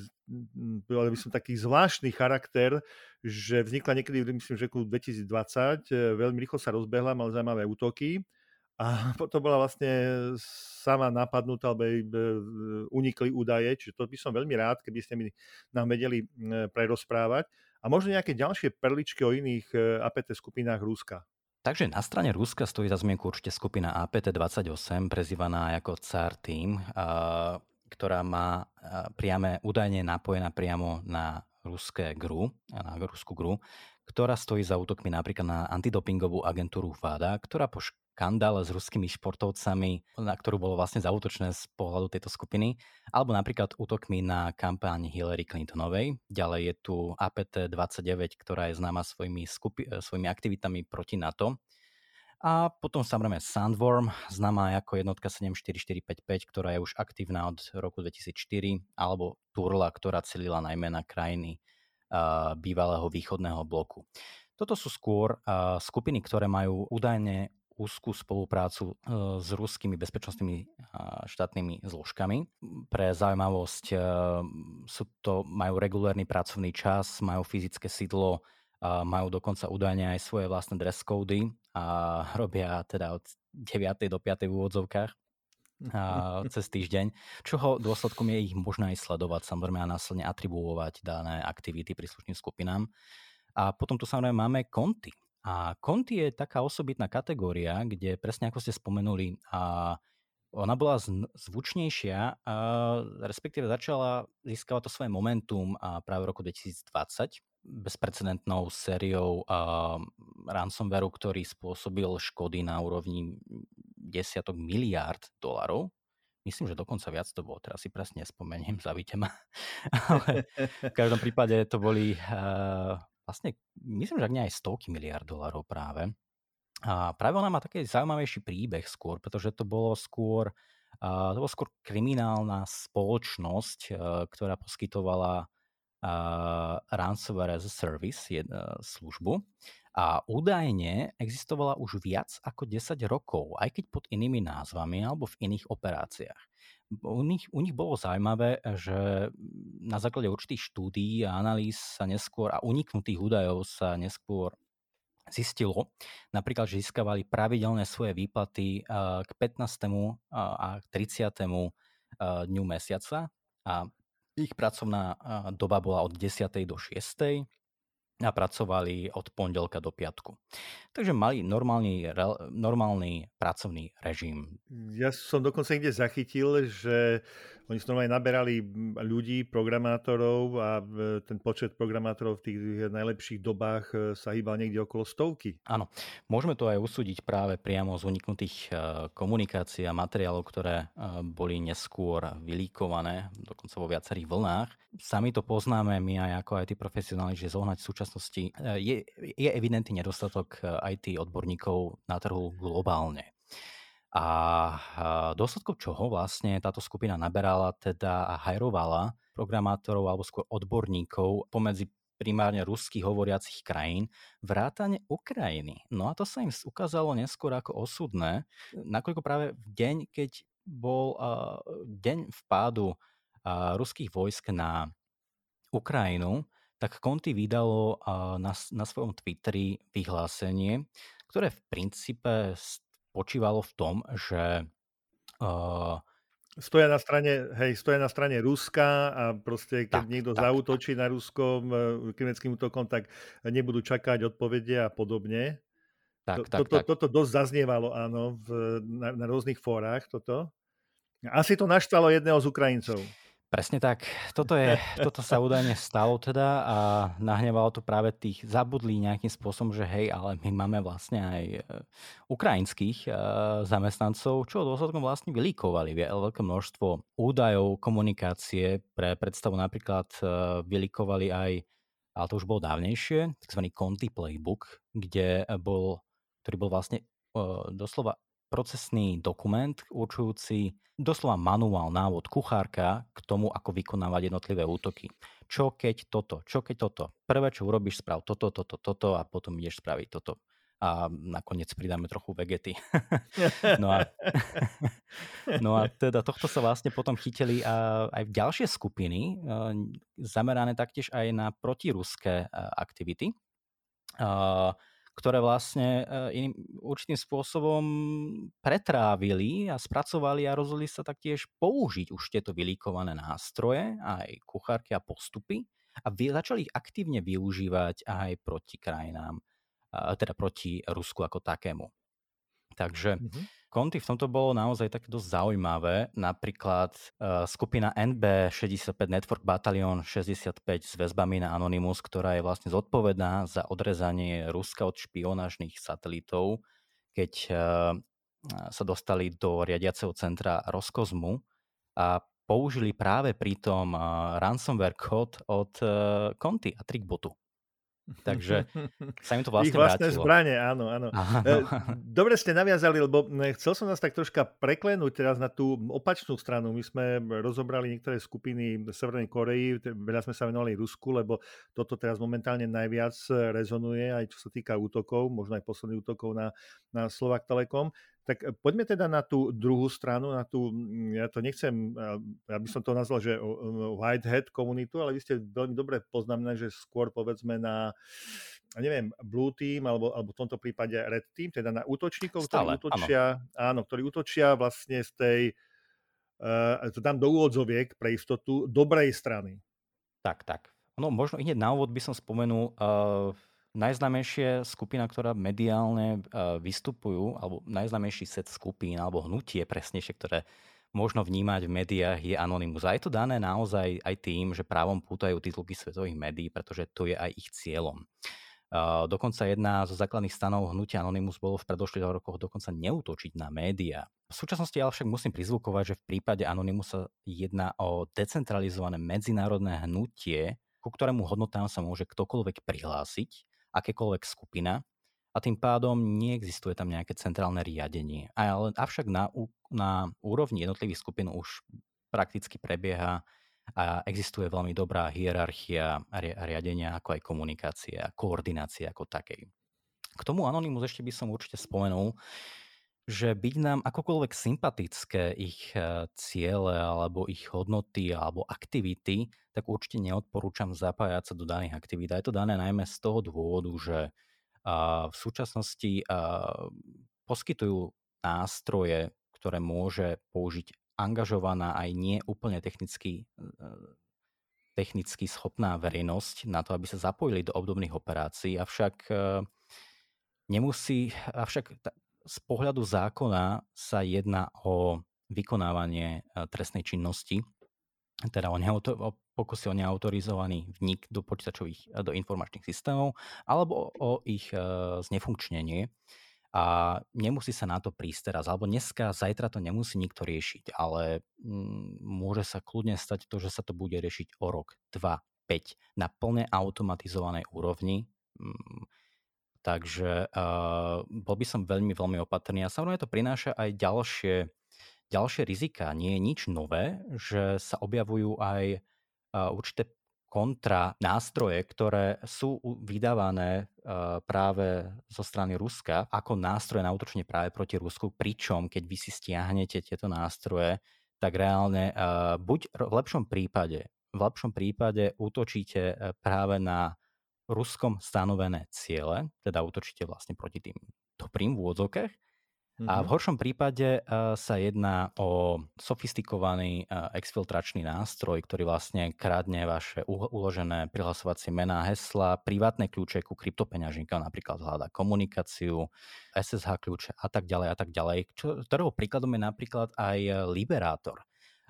zvláštny charakter, že vznikla niekedy, myslím, že v roku 2020, veľmi rýchlo sa rozbehla, mal zaujímavé útoky. A potom bola vlastne sama napadnutá, alebo unikli údaje, čiže to by som veľmi rád, keby ste nám vedeli prerozprávať. A možno nejaké ďalšie perličky o iných APT skupinách Ruska. Takže na strane Ruska stojí za zmienku určite skupina APT-28, prezývaná ako Tsar Team, ktorá má údajne napojená priamo na ruské GRU, na ruskú GRU, ktorá stojí za útokmi napríklad na antidopingovú agentúru VADA, ktorá po škandále s ruskými športovcami, na ktorú bolo vlastne zaútočné z pohľadu tejto skupiny, alebo napríklad útokmi na kampaň Hillary Clintonovej. Ďalej je tu APT-29, ktorá je známa svojimi aktivitami proti NATO. A potom samozrejme Sandworm, známa ako jednotka 74455, ktorá je už aktívna od roku 2004, alebo Turla, ktorá celila najmä na krajiny bývalého východného bloku. Toto sú skôr skupiny, ktoré majú údajne úzkú spoluprácu s ruskými bezpečnostnými štátnymi zložkami. Pre zaujímavosť majú regulárny pracovný čas, majú fyzické sídlo, majú dokonca údajne aj svoje vlastné dress cody a robia teda od 9. do 5. v úvodzovkách cez týždeň, čoho dôsledkom je ich možné aj sledovať samozrejme a následne atribuovať dané aktivity príslušným skupinám. A potom tu samozrejme máme Conti. A Conti je taká osobitná kategória, kde presne ako ste spomenuli, ona bola zvučnejšia, respektíve začala získavať to svoje momentum práve v roku 2020 bezprecedentnou sériou ransomwareu, ktorý spôsobil škody na úrovni desiatok miliárd $. Myslím, že dokonca viac to bolo, teraz si presne nespomeniem, zavíte ma. Ale v každom prípade to boli vlastne, myslím, že ak nie aj stovky miliárd $, práve. A práve ona má taký zaujímavejší príbeh skôr, pretože to bolo skôr kriminálna spoločnosť, ktorá poskytovala ransomware as a service službu a údajne existovala už viac ako 10 rokov, aj keď pod inými názvami alebo v iných operáciách. U nich bolo zaujímavé, že na základe určitých štúdií a analýz sa neskôr a uniknutých údajov sa neskôr zistilo, napríklad, že získavali pravidelné svoje výplaty k 15. a 30. dňu mesiaca a ich pracovná doba bola od 10. do 6. a pracovali od pondelka do piatku. Takže mali normálny pracovný režim. Ja som dokonca niekde zachytil, že oni sú normálne naberali ľudí, programátorov a ten počet programátorov v tých najlepších dobách sa hýbal niekde okolo 100. Áno, môžeme to aj usúdiť práve priamo z uniknutých komunikácií a materiálov, ktoré boli neskôr vylíkované, dokonca vo viacerých vlnách. Sami to poznáme my aj ako IT profesionáli, že zohnať v súčasnosti je evidentný nedostatok IT odborníkov na trhu globálne. A dôsledkom čoho vlastne táto skupina naberala teda a hajrovala programátorov alebo skôr odborníkov pomedzi primárne ruských hovoriacich krajín, vrátane Ukrajiny. No a to sa im ukázalo neskôr ako osudné, nakoľko práve v deň, keď bol deň vpádu ruských vojsk na Ukrajinu, tak Conti vydalo na svojom Twitteri vyhlásenie, ktoré v princípe spočívalo v tom, že stoja na strane Ruska a proste keď niekto tak. zaútočí na Rusko kybernetickým útokom, tak nebudú čakať odpovede a podobne. Tak. Toto dosť zaznievalo, áno, na rôznych fórach toto. Asi to naštvalo jedného z Ukrajincov. Presne tak. Toto sa údajne stalo teda a nahnevalo to práve tých zabudlí nejakým spôsobom, že hej, ale my máme vlastne aj ukrajinských zamestnancov, čo dôsledkom vlastne vylíkovali veľké množstvo údajov, komunikácie. Pre predstavu napríklad vylíkovali aj, ale to už bolo dávnejšie, tzv. Conti Playbook, ktorý bol vlastne doslova procesný dokument určujúci doslova manuál, návod kuchárka k tomu, ako vykonávať jednotlivé útoky. Čo keď toto? Prvé, čo urobíš, sprav toto a potom ideš spraviť toto. A nakoniec pridáme trochu vegety. No a teda tohto sa vlastne potom chytili aj ďalšie skupiny, zamerané taktiež aj na protiruské aktivity, ktoré vlastne určitým spôsobom pretrávili a spracovali a rozhodli sa taktiež použiť už tieto vylíkované nástroje, aj kuchárky a postupy a začali ich aktívne využívať aj proti krajinám, teda proti Rusku ako takému. Takže Conti v tomto bolo naozaj také dosť zaujímavé. Napríklad skupina NB65 Network Battalion 65 s väzbami na Anonymous, ktorá je vlastne zodpovedná za odrezanie Ruska od špionážnych satelitov, keď sa dostali do riadiaceho centra Roskozmu a použili práve pritom ransomware kód od Conti a Trickbotu. Takže sa im to vlastne ich vlastné vrátilo. Zbrane, áno. Dobre ste naviazali, lebo chcel som nás tak troška preklenúť teraz na tú opačnú stranu. My sme rozobrali niektoré skupiny Severnej Korei, veľa sme sa venovali Rusku, lebo toto teraz momentálne najviac rezonuje, aj čo sa týka útokov, možno aj posledných útokov na Slovak Telekom. Tak poďme teda na tú druhú stranu, ja to nechcem, ja by som to nazval, že white hat komunitu, ale vy ste veľmi dobre poznamenali, že skôr povedzme na, neviem, blue team, alebo v tomto prípade red team, teda na útočníkov, ktorí útočia vlastne z tej, to dám do úvodzoviek pre istotu, dobrej strany. Tak. No možno hneď na úvod by som spomenul najznámejšia skupina, ktorá mediálne vystupujú, alebo najznámejší set skupín, alebo hnutie presnejšie, ktoré možno vnímať v médiách, je Anonymous. A je to dané naozaj aj tým, že právom pútajú titulky svetových médií, pretože to je aj ich cieľom. Dokonca jedna zo základných stanov hnutia Anonymous bolo v predošlých rokoch dokonca neútočiť na médiá. V súčasnosti ale však musím prizvukovať, že v prípade Anonymous sa jedná o decentralizované medzinárodné hnutie, ku ktorému hodnotám sa môže ktokoľvek prihlásiť, akékoľvek skupina, a tým pádom neexistuje tam nejaké centrálne riadenie. Avšak na úrovni jednotlivých skupín už prakticky prebieha a existuje veľmi dobrá hierarchia riadenia, ako aj komunikácie a koordinácie ako takej. K tomu Anonymous ešte by som určite spomenul, že byť nám akokoľvek sympatické ich ciele alebo ich hodnoty alebo aktivity, tak určite neodporúčam zapájať sa do daných aktivít. A je to dané najmä z toho dôvodu, že v súčasnosti poskytujú nástroje, ktoré môže použiť angažovaná aj nie úplne technicky technicky schopná verejnosť na to, aby sa zapojili do obdobných operácií, avšak z pohľadu zákona sa jedná o vykonávanie trestnej činnosti, teda o pokusy o neautorizovaný vnik do do informačných systémov alebo o ich znefunkčnenie. A nemusí sa na to prísť teraz, alebo dneska, zajtra to nemusí nikto riešiť, ale môže sa kľudne stať to, že sa to bude riešiť o rok, 2, 5 na plne automatizovanej úrovni. Takže bol by som veľmi, veľmi opatrný. A samozrejme to prináša aj ďalšie rizika. Nie je nič nové, že sa objavujú aj určité kontra nástroje, ktoré sú vydávané práve zo strany Ruska ako nástroje na útočenie práve proti Rusku, pričom keď vy si stiahnete tieto nástroje, tak reálne v lepšom prípade útočíte práve na Ruskom stanovené ciele, teda útočíte vlastne proti tým dobrým v úvodzovkách. A v horšom prípade sa jedná o sofistikovaný exfiltračný nástroj, ktorý vlastne kradne vaše uložené prihlasovacie mená, hesla, privátne kľúče ku kryptopeňaženkám, napríklad hľadá komunikáciu, SSH kľúče a tak ďalej, ktorého príkladom je napríklad aj Liberátor.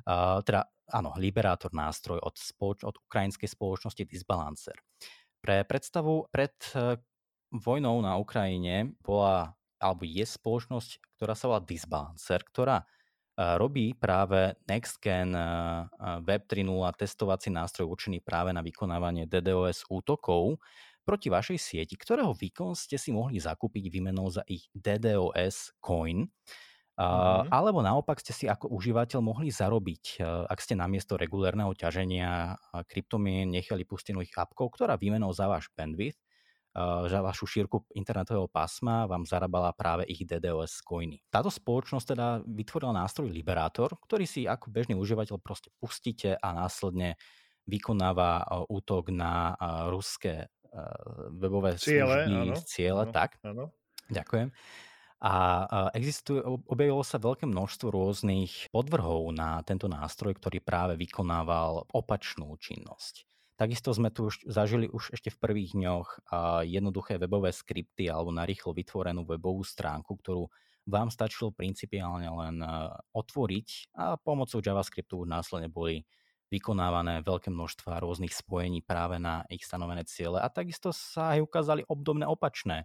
Liberátor nástroj od ukrajinskej spoločnosti Disbalancer. Pre predstavu, pred vojnou na Ukrajine je spoločnosť, ktorá sa volá Disbalancer, ktorá robí práve NextGen Web 3.0 testovací nástroj určený práve na vykonávanie DDoS útokov proti vašej sieti, ktorého výkon ste si mohli zakúpiť výmenou za ich DDoS coin. Alebo naopak ste si ako užívateľ mohli zarobiť, ak ste namiesto regulérneho ťaženia kryptomien nechali pustenú ich appkou, ktorá výmenou za váš bandwidth, za vašu šírku internetového pásma vám zarábala práve ich DDoS coiny. Táto spoločnosť teda vytvorila nástroj Liberátor, ktorý si ako bežný užívateľ proste pustíte a následne vykonáva útok na ruské webové služby, ciele. Tak. Áno. Ďakujem. A objavilo sa veľké množstvo rôznych podvrhov na tento nástroj, ktorý práve vykonával opačnú činnosť. Takisto sme tu už zažili ešte v prvých dňoch jednoduché webové skripty alebo narýchlo vytvorenú webovú stránku, ktorú vám stačilo principiálne len otvoriť a pomocou JavaScriptu následne boli vykonávané veľké množstva rôznych spojení práve na ich stanovené ciele a takisto sa aj ukázali obdobné opačné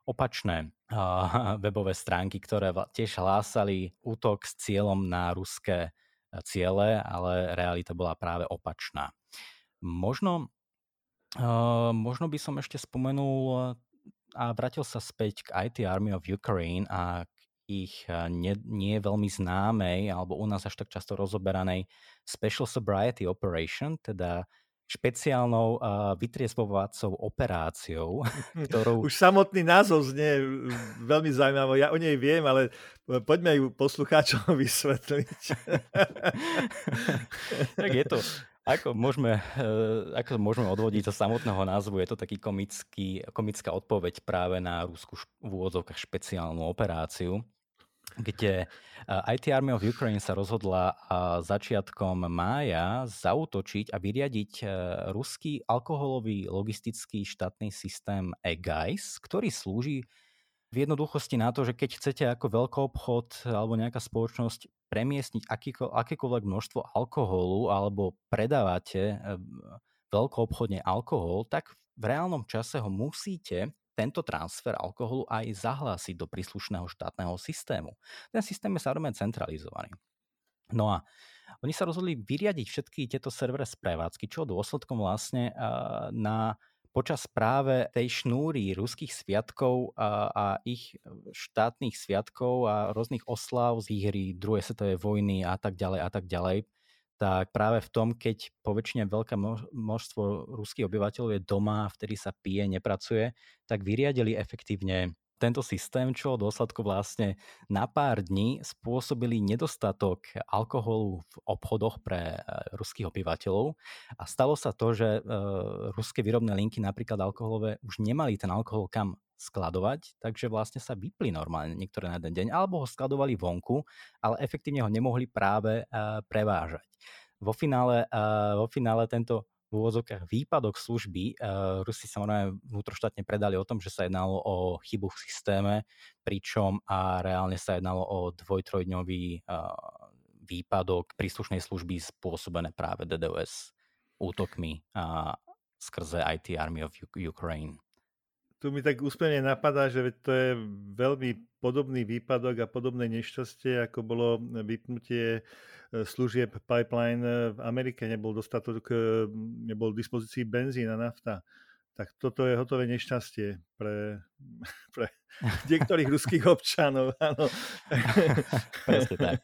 webové stránky, ktoré tiež hlásali útok s cieľom na ruské ciele, ale realita bola práve opačná. Možno by som ešte spomenul a vrátil sa späť k IT Army of Ukraine a k ich nie veľmi známej alebo u nás až tak často rozoberanej Special Sobriety Operation, teda špeciálnou vytriezvovacou operáciou, ktorou... Už samotný názov znie veľmi zaujímavo. Ja o nej viem, ale poďme ju poslucháčom vysvetliť. Tak je to... Ako môžeme odvodiť zo samotného názvu, je to taký komická odpoveď práve na ruskú v úvodzovkách špeciálnu operáciu, kde IT Army of Ukraine sa rozhodla začiatkom mája zaútočiť a vyriadiť ruský alkoholový logistický štátny systém eGuice, ktorý slúži v jednoduchosti na to, že keď chcete ako veľkoobchod alebo nejaká spoločnosť premiestniť akékoľvek množstvo alkoholu alebo predávate veľkoobchodne alkohol, tak v reálnom čase ho musíte tento transfer alkoholu aj zahlásiť do príslušného štátneho systému. Ten systém je samozrejme centralizovaný. No a oni sa rozhodli vyriadiť všetky tieto servere z prevádzky, čo dôsledkom vlastne počas práve tej šnúry ruských sviatkov a ich štátnych sviatkov a rôznych osláv z výhry druhej svetovej vojny a tak ďalej, tak práve v tom, keď poväčšine veľké množstvo ruských obyvateľov je doma, vtedy sa pije, nepracuje, tak vyriadili efektívne tento systém, čo v dôsledku vlastne na pár dní spôsobili nedostatok alkoholu v obchodoch pre ruských obyvateľov a stalo sa to, že ruské výrobné linky, napríklad alkoholové, už nemali ten alkohol kam skladovať, takže vlastne sa vypli normálne niektoré na jeden deň, alebo ho skladovali vonku, ale efektívne ho nemohli práve prevážať. Vo finále tento v úvodzovkách výpadok služby. Rusi samozrejme vnútroštátne predali o tom, že sa jednalo o chybu v systéme, pričom a reálne sa jednalo o dvoj-trojdňový výpadok príslušnej služby spôsobené práve DDoS útokmi skrze IT Army of Ukraine. Tu mi tak úsmevne napadá, že to je veľmi podobný výpadok a podobné nešťastie, ako bolo vypnutie služieb pipeline v Amerike. Nebol nebol v dispozícii benzín a nafta. Tak toto je hotové nešťastie pre niektorých ruských občanov. Áno. Presne tak.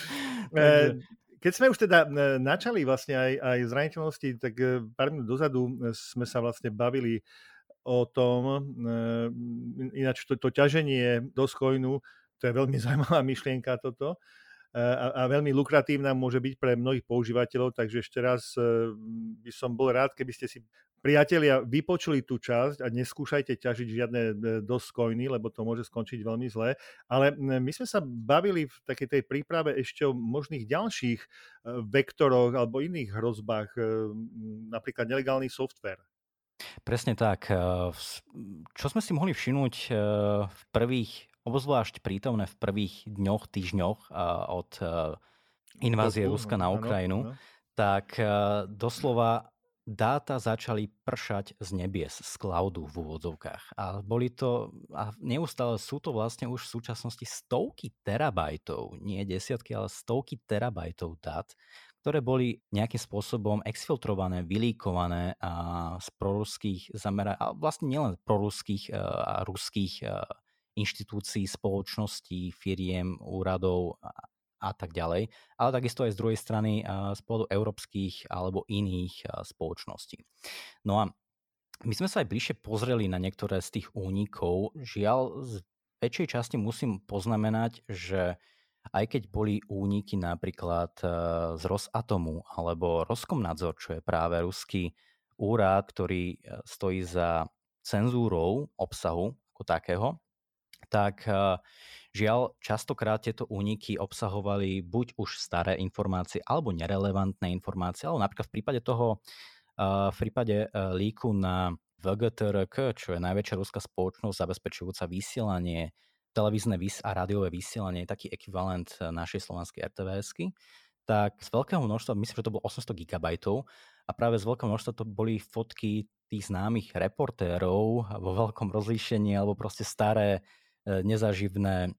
Keď sme už teda načali vlastne aj zraniteľnosti, tak pár minút dozadu sme sa vlastne bavili o tom, ináč to ťaženie do Dogecoinu, to je veľmi zaujímavá myšlienka toto a veľmi lukratívna môže byť pre mnohých používateľov, takže ešte raz by som bol rád, keby ste si priatelia vypočuli tú časť a neskúšajte ťažiť žiadne Dogecoiny, lebo to môže skončiť veľmi zle, ale my sme sa bavili v takej tej príprave ešte o možných ďalších vektoroch alebo iných hrozbách, napríklad nelegálny software. Presne tak. Čo sme si mohli všimnúť v prvých, obzvlášť prítomné v prvých dňoch, týždňoch od invázie Ruska na Ukrajinu, tak doslova dáta začali pršať z nebies, z cloudu v úvodzovkách. A neustále sú to vlastne už v súčasnosti stovky terabajtov, nie desiatky, ale stovky terabajtov dát, ktoré boli nejakým spôsobom exfiltrované, vylíkované z proruských zameraní, a vlastne nielen proruských a ruských inštitúcií, spoločností, firiem, úradov a tak ďalej, ale takisto aj z druhej strany z pohľadu európskych alebo iných spoločností. No a my sme sa aj bližšie pozreli na niektoré z tých únikov. Žiaľ, z väčšej časti musím poznamenať, že aj keď boli úniky napríklad z Rosatomu alebo Roskomnadzor, čo je práve ruský úrad, ktorý stojí za cenzúrou obsahu ako takého, tak žiaľ, častokrát tieto úniky obsahovali buď už staré informácie alebo nerelevantné informácie, alebo napríklad v prípade líku na VGTRK, čo je najväčšia ruská spoločnosť zabezpečujúca vysielanie, televízne a rádiové vysielanie, taký ekvivalent našej slovenskej RTVS-ky, tak z veľkého množstva, myslím, že to bolo 800 GB a práve z veľkého množstva to boli fotky tých známych reportérov vo veľkom rozlíšení alebo proste staré nezaživné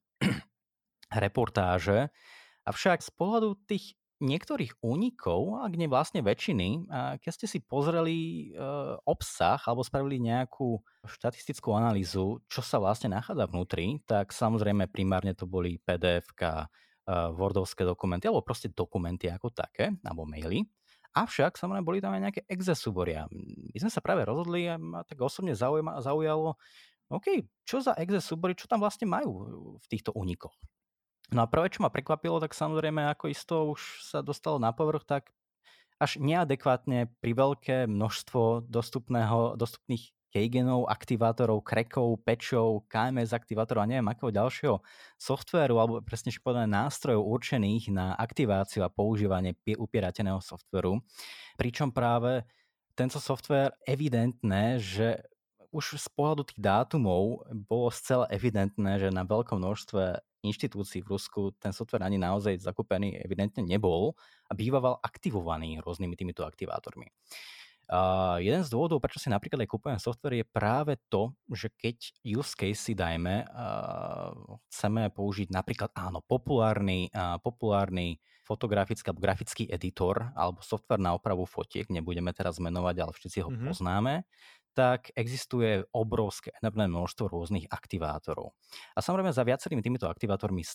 reportáže. Avšak z pohľadu tých niektorých únikov, ak nie vlastne väčšiny, keď ste si pozreli obsah alebo spravili nejakú štatistickú analýzu, čo sa vlastne nachádza vnútri, tak samozrejme primárne to boli PDF-ka, Wordovské dokumenty alebo proste dokumenty ako také, alebo maily. Avšak samozrejme boli tam aj nejaké exe súboria. My sme sa práve rozhodli a ma tak osobne zaujalo, OK, čo za exe súbory, čo tam vlastne majú v týchto únikoch. No a prvé, čo ma prekvapilo, tak samozrejme, ako isto už sa dostalo na povrch, tak až neadekvátne priveľké množstvo dostupných keygenov, aktivátorov, crackov, patchov, KMS aktivátorov a neviem akého ďalšieho softvéru alebo presnejšie povedané nástrojov určených na aktiváciu a používanie upierateného softvéru. Pričom práve tento softvér evidentné, že už z pohľadu tých dátumov bolo zcela evidentné, že na veľkom množstve inštitúcií v Rusku ten softvér ani naozaj zakúpený evidentne nebol a býval aktivovaný rôznymi týmito aktivátormi. Jeden z dôvodov, prečo si napríklad aj kúpujem softvér, je práve to, že keď use case si dajme, chceme použiť napríklad populárny fotografický alebo grafický editor alebo softvér na opravu fotiek, nebudeme teraz menovať, ale všetci ho poznáme, tak existuje obrovské enormné množstvo rôznych aktivátorov. A samozrejme za viacerými týmito aktivátormi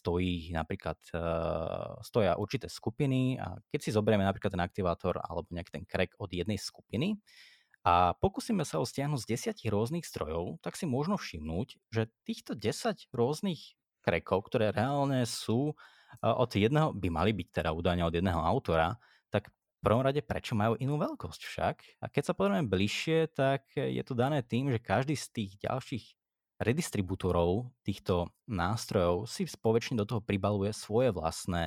stoja určité skupiny a keď si zoberieme napríklad ten aktivátor alebo nejaký ten crack od jednej skupiny a pokúsime sa ho stiahnuť z 10 rôznych zdrojov, tak si možno všimnúť, že týchto 10 rôznych crackov, ktoré reálne sú od jedného, by mali byť teda údajne od jedného autora, tak v prvom rade, prečo majú inú veľkosť však? A keď sa pozrieme bližšie, tak je to dané tým, že každý z tých ďalších redistribútorov týchto nástrojov si poväčšine do toho pribaluje svoje vlastné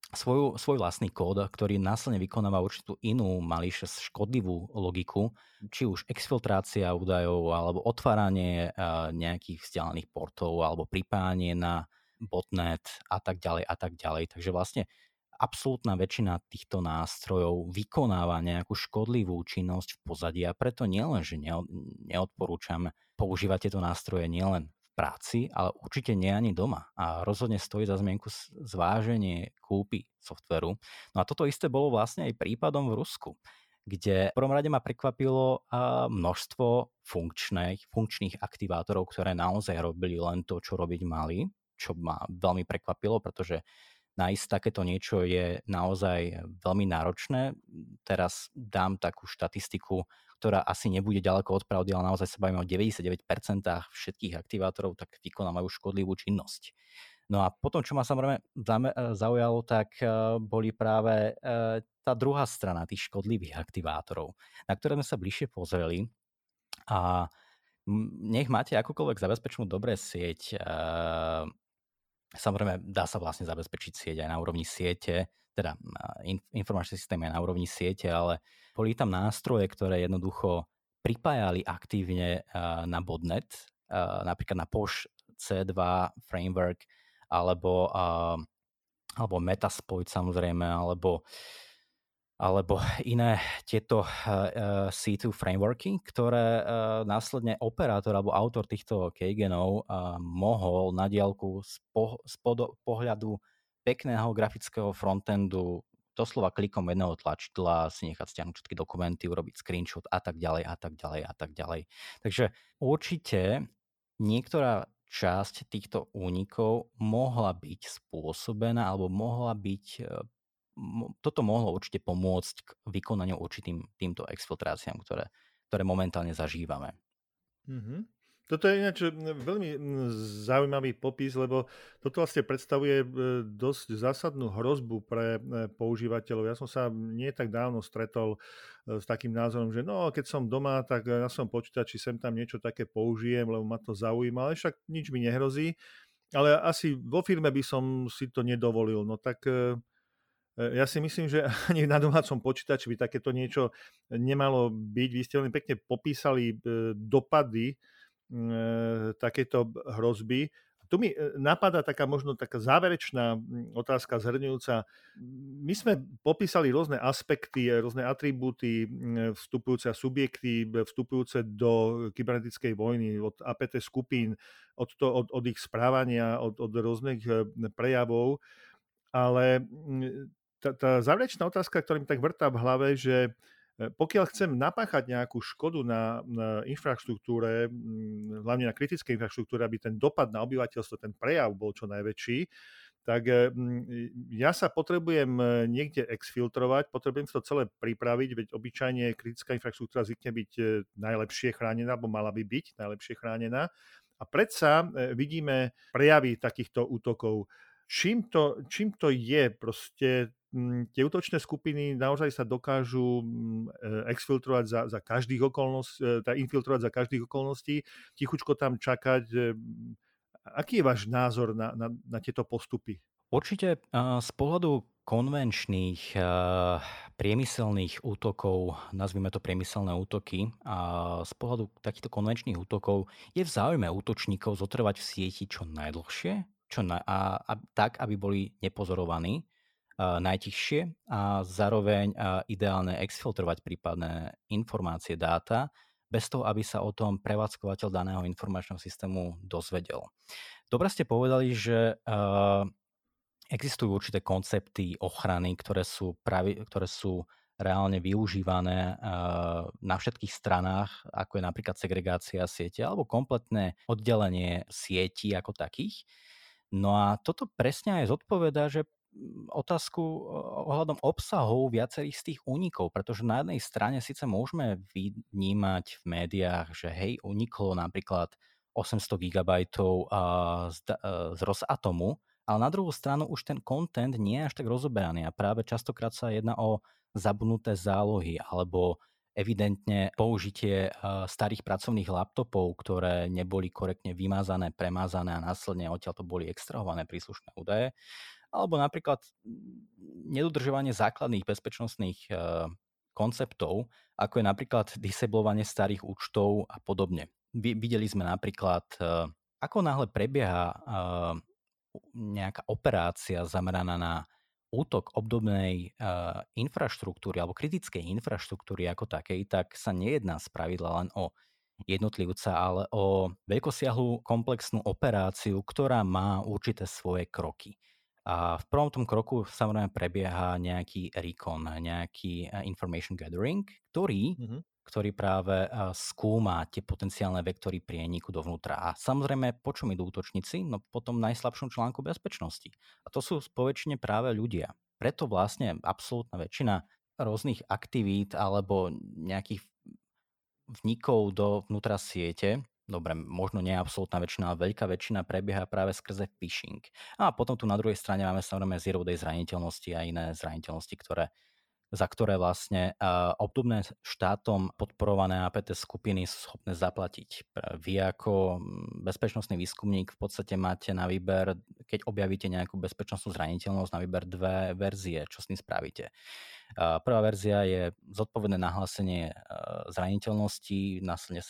svoj vlastný kód, ktorý následne vykonáva určitú inú malicious škodlivú logiku, či už exfiltrácia údajov, alebo otváranie nejakých vzdialených portov, alebo pripájanie na botnet a tak ďalej a tak ďalej. Takže vlastne absolútna väčšina týchto nástrojov vykonáva nejakú škodlivú činnosť v pozadí a preto nielen, že neodporúčam používať tieto nástroje nielen v práci, ale určite nie ani doma. A rozhodne stojí za zmienku zváženie kúpy softveru. No a toto isté bolo vlastne aj prípadom v Rusku, kde v prvom rade ma prekvapilo množstvo funkčných aktivátorov, ktoré naozaj robili len to, čo robiť mali, čo ma veľmi prekvapilo, pretože nájsť takéto niečo je naozaj veľmi náročné. Teraz dám takú štatistiku, ktorá asi nebude ďaleko od pravdy, ale naozaj sa bavíme o 99% všetkých aktivátorov, tak vykonávajú škodlivú činnosť. No a potom, čo ma samozrejme zaujalo, tak boli práve tá druhá strana tých škodlivých aktivátorov, na ktoré sme sa bližšie pozreli. A nech máte akúkoľvek zabezpečenú dobré sieť, samozrejme, dá sa vlastne zabezpečiť sieť aj na úrovni siete, teda informačný systém aj na úrovni siete, ale boli tam nástroje, ktoré jednoducho pripájali aktívne na botnet, napríklad na Posh C2 framework, alebo Metasploit samozrejme, alebo iné tieto C2 frameworky, ktoré následne operátor alebo autor týchto keygenov mohol na diaľku z pohľadu pekného grafického frontendu doslova klikom jedného tlačidla si nechať stiahnuť všetky dokumenty, urobiť screenshot a tak ďalej a tak ďalej a tak ďalej. Takže určite niektorá časť týchto únikov mohla byť spôsobená alebo mohla byť toto mohlo určite pomôcť k vykonaniu určitým týmto exfiltráciám, ktoré momentálne zažívame. Mm-hmm. Toto je ináč veľmi zaujímavý popis, lebo toto vlastne predstavuje dosť zásadnú hrozbu pre používateľov. Ja som sa nie tak dávno stretol s takým názorom, že no, keď som doma, tak na svojom počítači sem tam niečo také použijem, lebo ma to zaujíma, ale však nič mi nehrozí. Ale asi vo firme by som si to nedovolil. No tak ja si myslím, že ani na domácom počítači by takéto niečo nemalo byť. Vy ste veľmi pekne popísali dopady takéto hrozby. Tu mi napadá taká možno taká záverečná otázka zhrňujúca. My sme popísali rôzne aspekty, rôzne atribúty vstupujúce a subjekty vstupujúce do kybernetickej vojny, od APT skupín, od ich správania, od rôznych prejavov. Ale tá záverečná otázka, ktorá mi tak vrtá v hlave, že pokiaľ chcem napáchať nejakú škodu na infraštruktúre, hlavne na kritickej infraštruktúre, aby ten dopad na obyvateľstvo, ten prejav bol čo najväčší, tak ja sa potrebujem niekde exfiltrovať, potrebujem to celé pripraviť, veď obyčajne kritická infraštruktúra zvykne byť najlepšie chránená, alebo mala by byť najlepšie chránená. A predsa vidíme prejavy takýchto útokov. Čím to je? Proste tie útočné skupiny naozaj sa dokážu exfiltrovať za každých okolností, infiltrovať za každých okolností, tichučko tam čakať. Aký je váš názor na tieto postupy? Určite z pohľadu konvenčných priemyselných útokov, nazvime to priemyselné útoky, a z pohľadu takýchto konvenčných útokov je v záujme útočníkov zotrvať v sieti čo najdlhšie, tak, aby boli nepozorovaní najtichšie a zároveň ideálne exfiltrovať prípadné informácie, dáta, bez toho, aby sa o tom prevádzkovateľ daného informačného systému dozvedel. Dobre ste povedali, že existujú určité koncepty ochrany, ktoré sú reálne využívané na všetkých stranách, ako je napríklad segregácia siete alebo kompletné oddelenie sietí ako takých. No a toto presne aj zodpovedá, že otázku ohľadom obsahov viacerých z tých únikov, pretože na jednej strane síce môžeme vnímať v médiách, že hej, uniklo napríklad 800 GB z Rosatomu, ale na druhú stranu už ten content nie je až tak rozoberaný a práve častokrát sa jedná o zabudnuté zálohy alebo evidentne použitie starých pracovných laptopov, ktoré neboli korektne vymazané, premázané a následne odtiaľ to boli extrahované príslušné údaje. alebo napríklad nedodržovanie základných bezpečnostných konceptov, ako je napríklad disablovanie starých účtov a podobne. Videli sme napríklad, ako náhle prebieha nejaká operácia zameraná na útok obdobnej infraštruktúry alebo kritickej infraštruktúry ako takej, tak sa nejedná spravidla len o jednotlivca, ale o veľkosiahlu komplexnú operáciu, ktorá má určité svoje kroky. A v prvom tom kroku samozrejme prebieha nejaký recon, nejaký information gathering, Mhm. ktorý práve skúma tie potenciálne vektory prieniku dovnútra. A samozrejme, po čom idú útočníci? No po tom najslabšom článku bezpečnosti. A to sú poväčšine práve ľudia. Preto vlastne absolútna väčšina rôznych aktivít alebo nejakých vnikov dovnútra siete, dobre, možno nie absolútna väčšina, ale veľká väčšina prebieha práve skrze phishing. A potom tu na druhej strane máme samozrejme zero day zraniteľnosti a iné zraniteľnosti, za ktoré vlastne obdobné štátom podporované APT skupiny sú schopné zaplatiť. Vy ako bezpečnostný výskumník v podstate máte na výber, keď objavíte nejakú bezpečnostnú zraniteľnosť, na výber dve verzie, čo s tým spravíte. Prvá verzia je zodpovedné nahlásenie zraniteľnosti,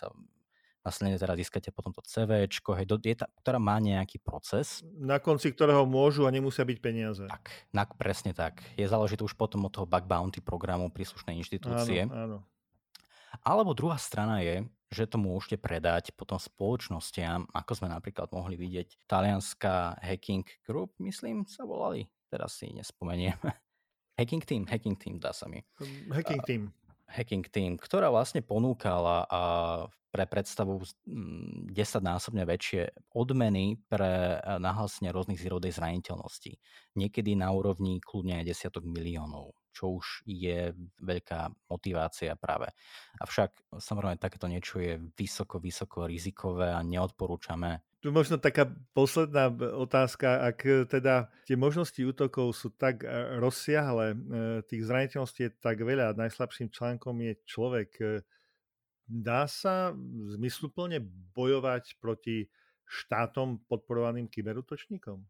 následne teda získate potom to CVčko, ktorá má nejaký proces. Na konci ktorého môžu a nemusia byť peniaze. Tak, presne tak. Je záležité už potom od toho bug bounty programu príslušnej inštitúcie. Áno. Alebo druhá strana je, že to môžete predať potom spoločnostiam, ako sme napríklad mohli vidieť talianská Hacking Group, myslím, sa volali. Teraz si nespomeniem. Hacking Team, dá sa mi. Hacking Team, ktorá vlastne ponúkala pre predstavu 10-násobne väčšie odmeny pre nahlásenie rôznych zero day zraniteľností. Niekedy na úrovni kľudne aj desiatok miliónov, čo už je veľká motivácia práve. Avšak samozrejme takéto niečo je vysoko rizikové a neodporúčame. Tu možno taká posledná otázka, ak teda tie možnosti útokov sú tak rozsiahle, tých zraniteľností je tak veľa, najslabším článkom je človek. Dá sa zmysluplne bojovať proti štátom podporovaným kyberútočníkom?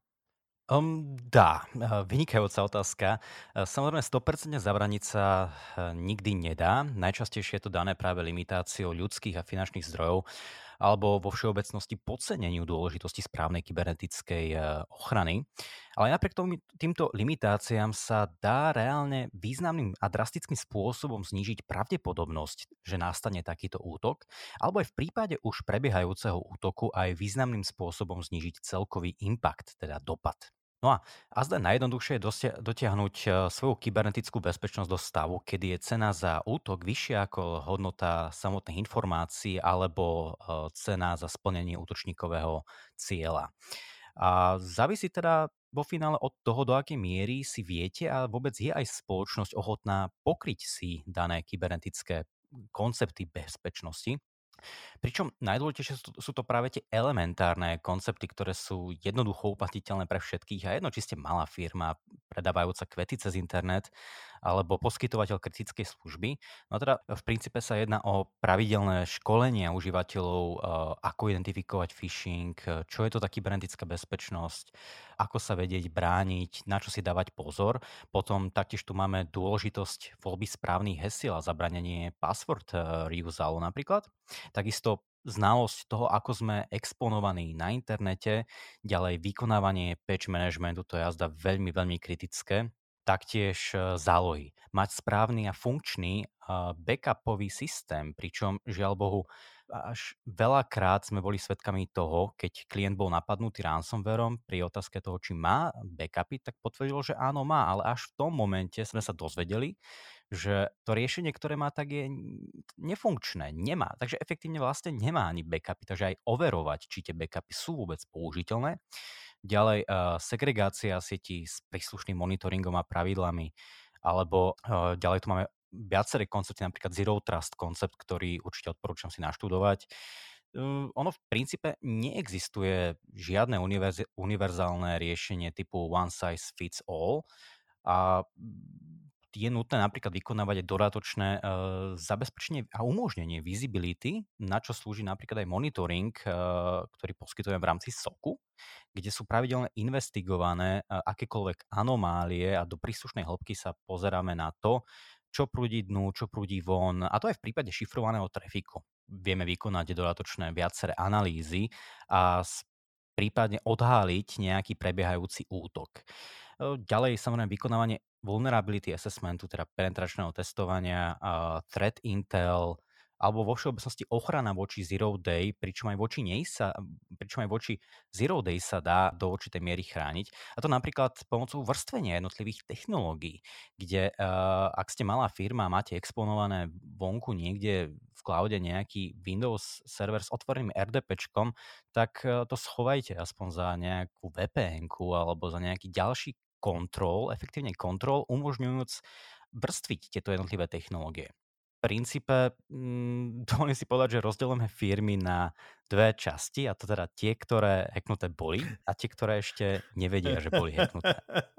Dá. Vynikajúca otázka. Samozrejme 100% zabraniť sa nikdy nedá. Najčastejšie je to dané práve limitáciou ľudských a finančných zdrojov alebo vo všeobecnosti podceneniu dôležitosti správnej kybernetickej ochrany. Ale napriek týmto limitáciám sa dá reálne významným a drastickým spôsobom znížiť pravdepodobnosť, že nastane takýto útok, alebo aj v prípade už prebiehajúceho útoku aj významným spôsobom znížiť celkový impact, teda dopad. No a zda najjednoduchšie je dotiahnuť svoju kybernetickú bezpečnosť do stavu, kedy je cena za útok vyššia ako hodnota samotných informácií alebo cena za splnenie útočníkového cieľa. A závisí teda vo finále od toho, do akej miery si viete a vôbec je aj spoločnosť ochotná pokryť si dané kybernetické koncepty bezpečnosti. Pričom najdôležitejšie sú to práve tie elementárne koncepty, ktoré sú jednoducho uplatniteľné pre všetkých a jedno, či ste malá firma predávajúca kvety cez internet alebo poskytovateľ kritickej služby. No teda v princípe sa jedná o pravidelné školenia užívateľov, ako identifikovať phishing, čo je to tá kybernetická bezpečnosť, ako sa vedieť brániť, na čo si dávať pozor. Potom taktiež tu máme dôležitosť voľby správnych hesiel a zabranenie password reusalu napríklad. Takisto znalosť toho, ako sme exponovaní na internete, ďalej vykonávanie patch managementu, to je jazda veľmi kritické. Taktiež zálohy. Mať správny a funkčný backupový systém, pričom žiaľ Bohu až veľakrát sme boli svedkami toho, keď klient bol napadnutý ransomwareom pri otázke toho, či má backupy, tak potvrdilo, že áno má, ale až v tom momente sme sa dozvedeli, že to riešenie, ktoré má, tak je nefunkčné, nemá. Takže efektívne vlastne nemá ani backupy, takže aj overovať, či tie backupy sú vôbec použiteľné. Ďalej segregácia sietí s príslušným monitoringom a pravidlami, alebo ďalej tu máme viaceré koncepty, napríklad Zero Trust koncept, ktorý určite odporúčam si naštudovať. Ono v princípe neexistuje žiadne univerzálne riešenie typu one size fits all a je nutné napríklad vykonávať aj dodatočné zabezpečenie a umožnenie visibility, na čo slúži napríklad aj monitoring, ktorý poskytujeme v rámci SOKu, kde sú pravidelne investigované akékoľvek anomálie a do príslušnej hĺbky sa pozeráme na to, čo prúdi dnu, čo prúdi von, a to aj v prípade šifrovaného trafiku. Vieme vykonať dodatočné viaceré analýzy a prípadne odháliť nejaký prebiehajúci útok. Ďalej samozrejme vykonávanie vulnerability assessmentu, teda penetračného testovania, threat intel, alebo vo všeobecnosti ochrana voči zero day, pričom aj voči zero day sa dá do určitej miery chrániť. A to napríklad pomocou vrstvenia jednotlivých technológií, kde ak ste malá firma a máte exponované vonku niekde v cloude nejaký Windows server s otvoreným RDPčkom, tak to schovajte aspoň za nejakú VPN-ku alebo za nejaký ďalší efektívne kontrol, umožňujúc vrstviť tieto jednotlivé technológie. V princípe dovolím si povedať, že rozdeľujeme firmy na dve časti, a to teda tie, ktoré hacknuté boli, a tie, ktoré ešte nevedia, že boli hacknuté.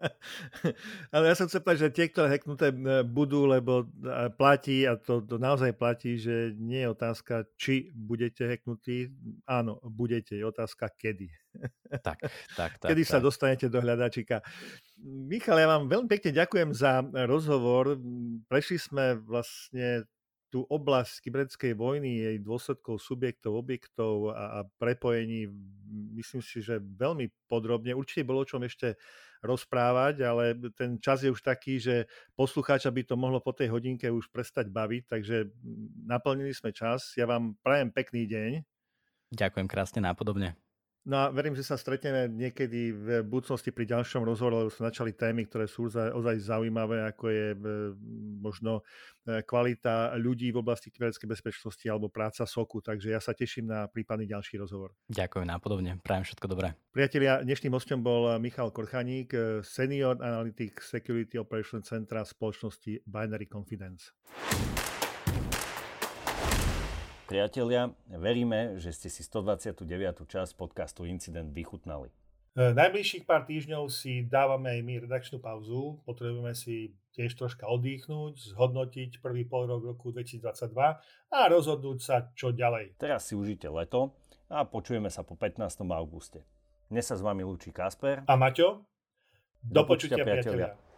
Ale ja som chcel povedať, že tie, ktoré hacknuté budú, lebo platí, a to naozaj platí, že nie je otázka, či budete hacknutí. Áno, budete, je otázka kedy. Tak. Kedy sa dostanete do hľadačika. Michal, ja vám veľmi pekne ďakujem za rozhovor. Prešli sme vlastne tú oblasť kybernetickej vojny, jej dôsledkov, subjektov, objektov a prepojení, myslím si, že veľmi podrobne. Určite bolo o čom ešte rozprávať, ale ten čas je už taký, že poslucháča by to mohlo po tej hodinke už prestať baviť, takže naplnili sme čas. Ja vám prajem pekný deň. Ďakujem krásne, nápodobne. No a verím, že sa stretneme niekedy v budúcnosti pri ďalšom rozhovore, lebo sú načali témy, ktoré sú ozaj zaujímavé, ako je možno kvalita ľudí v oblasti kybernetickej bezpečnosti alebo práca SOKu. Takže ja sa teším na prípadný ďalší rozhovor. Ďakujem, nápodobne. Prajem všetko dobré. Priatelia, dnešným hosťom bol Michal Korchaník, Senior Analytic Security Operations Centra spoločnosti Binary Confidence. Priatelia, veríme, že ste si 129. časť podcastu Incident vychutnali. Najbližších pár týždňov si dávame aj my redakčnú pauzu. Potrebujeme si tiež troška oddychnúť, zhodnotiť prvý polrok roku 2022 a rozhodnúť sa, čo ďalej. Teraz si užite leto a počujeme sa po 15. auguste. Dnes sa s vami lúči Kasper a Maťo. Do počutia, priatelia.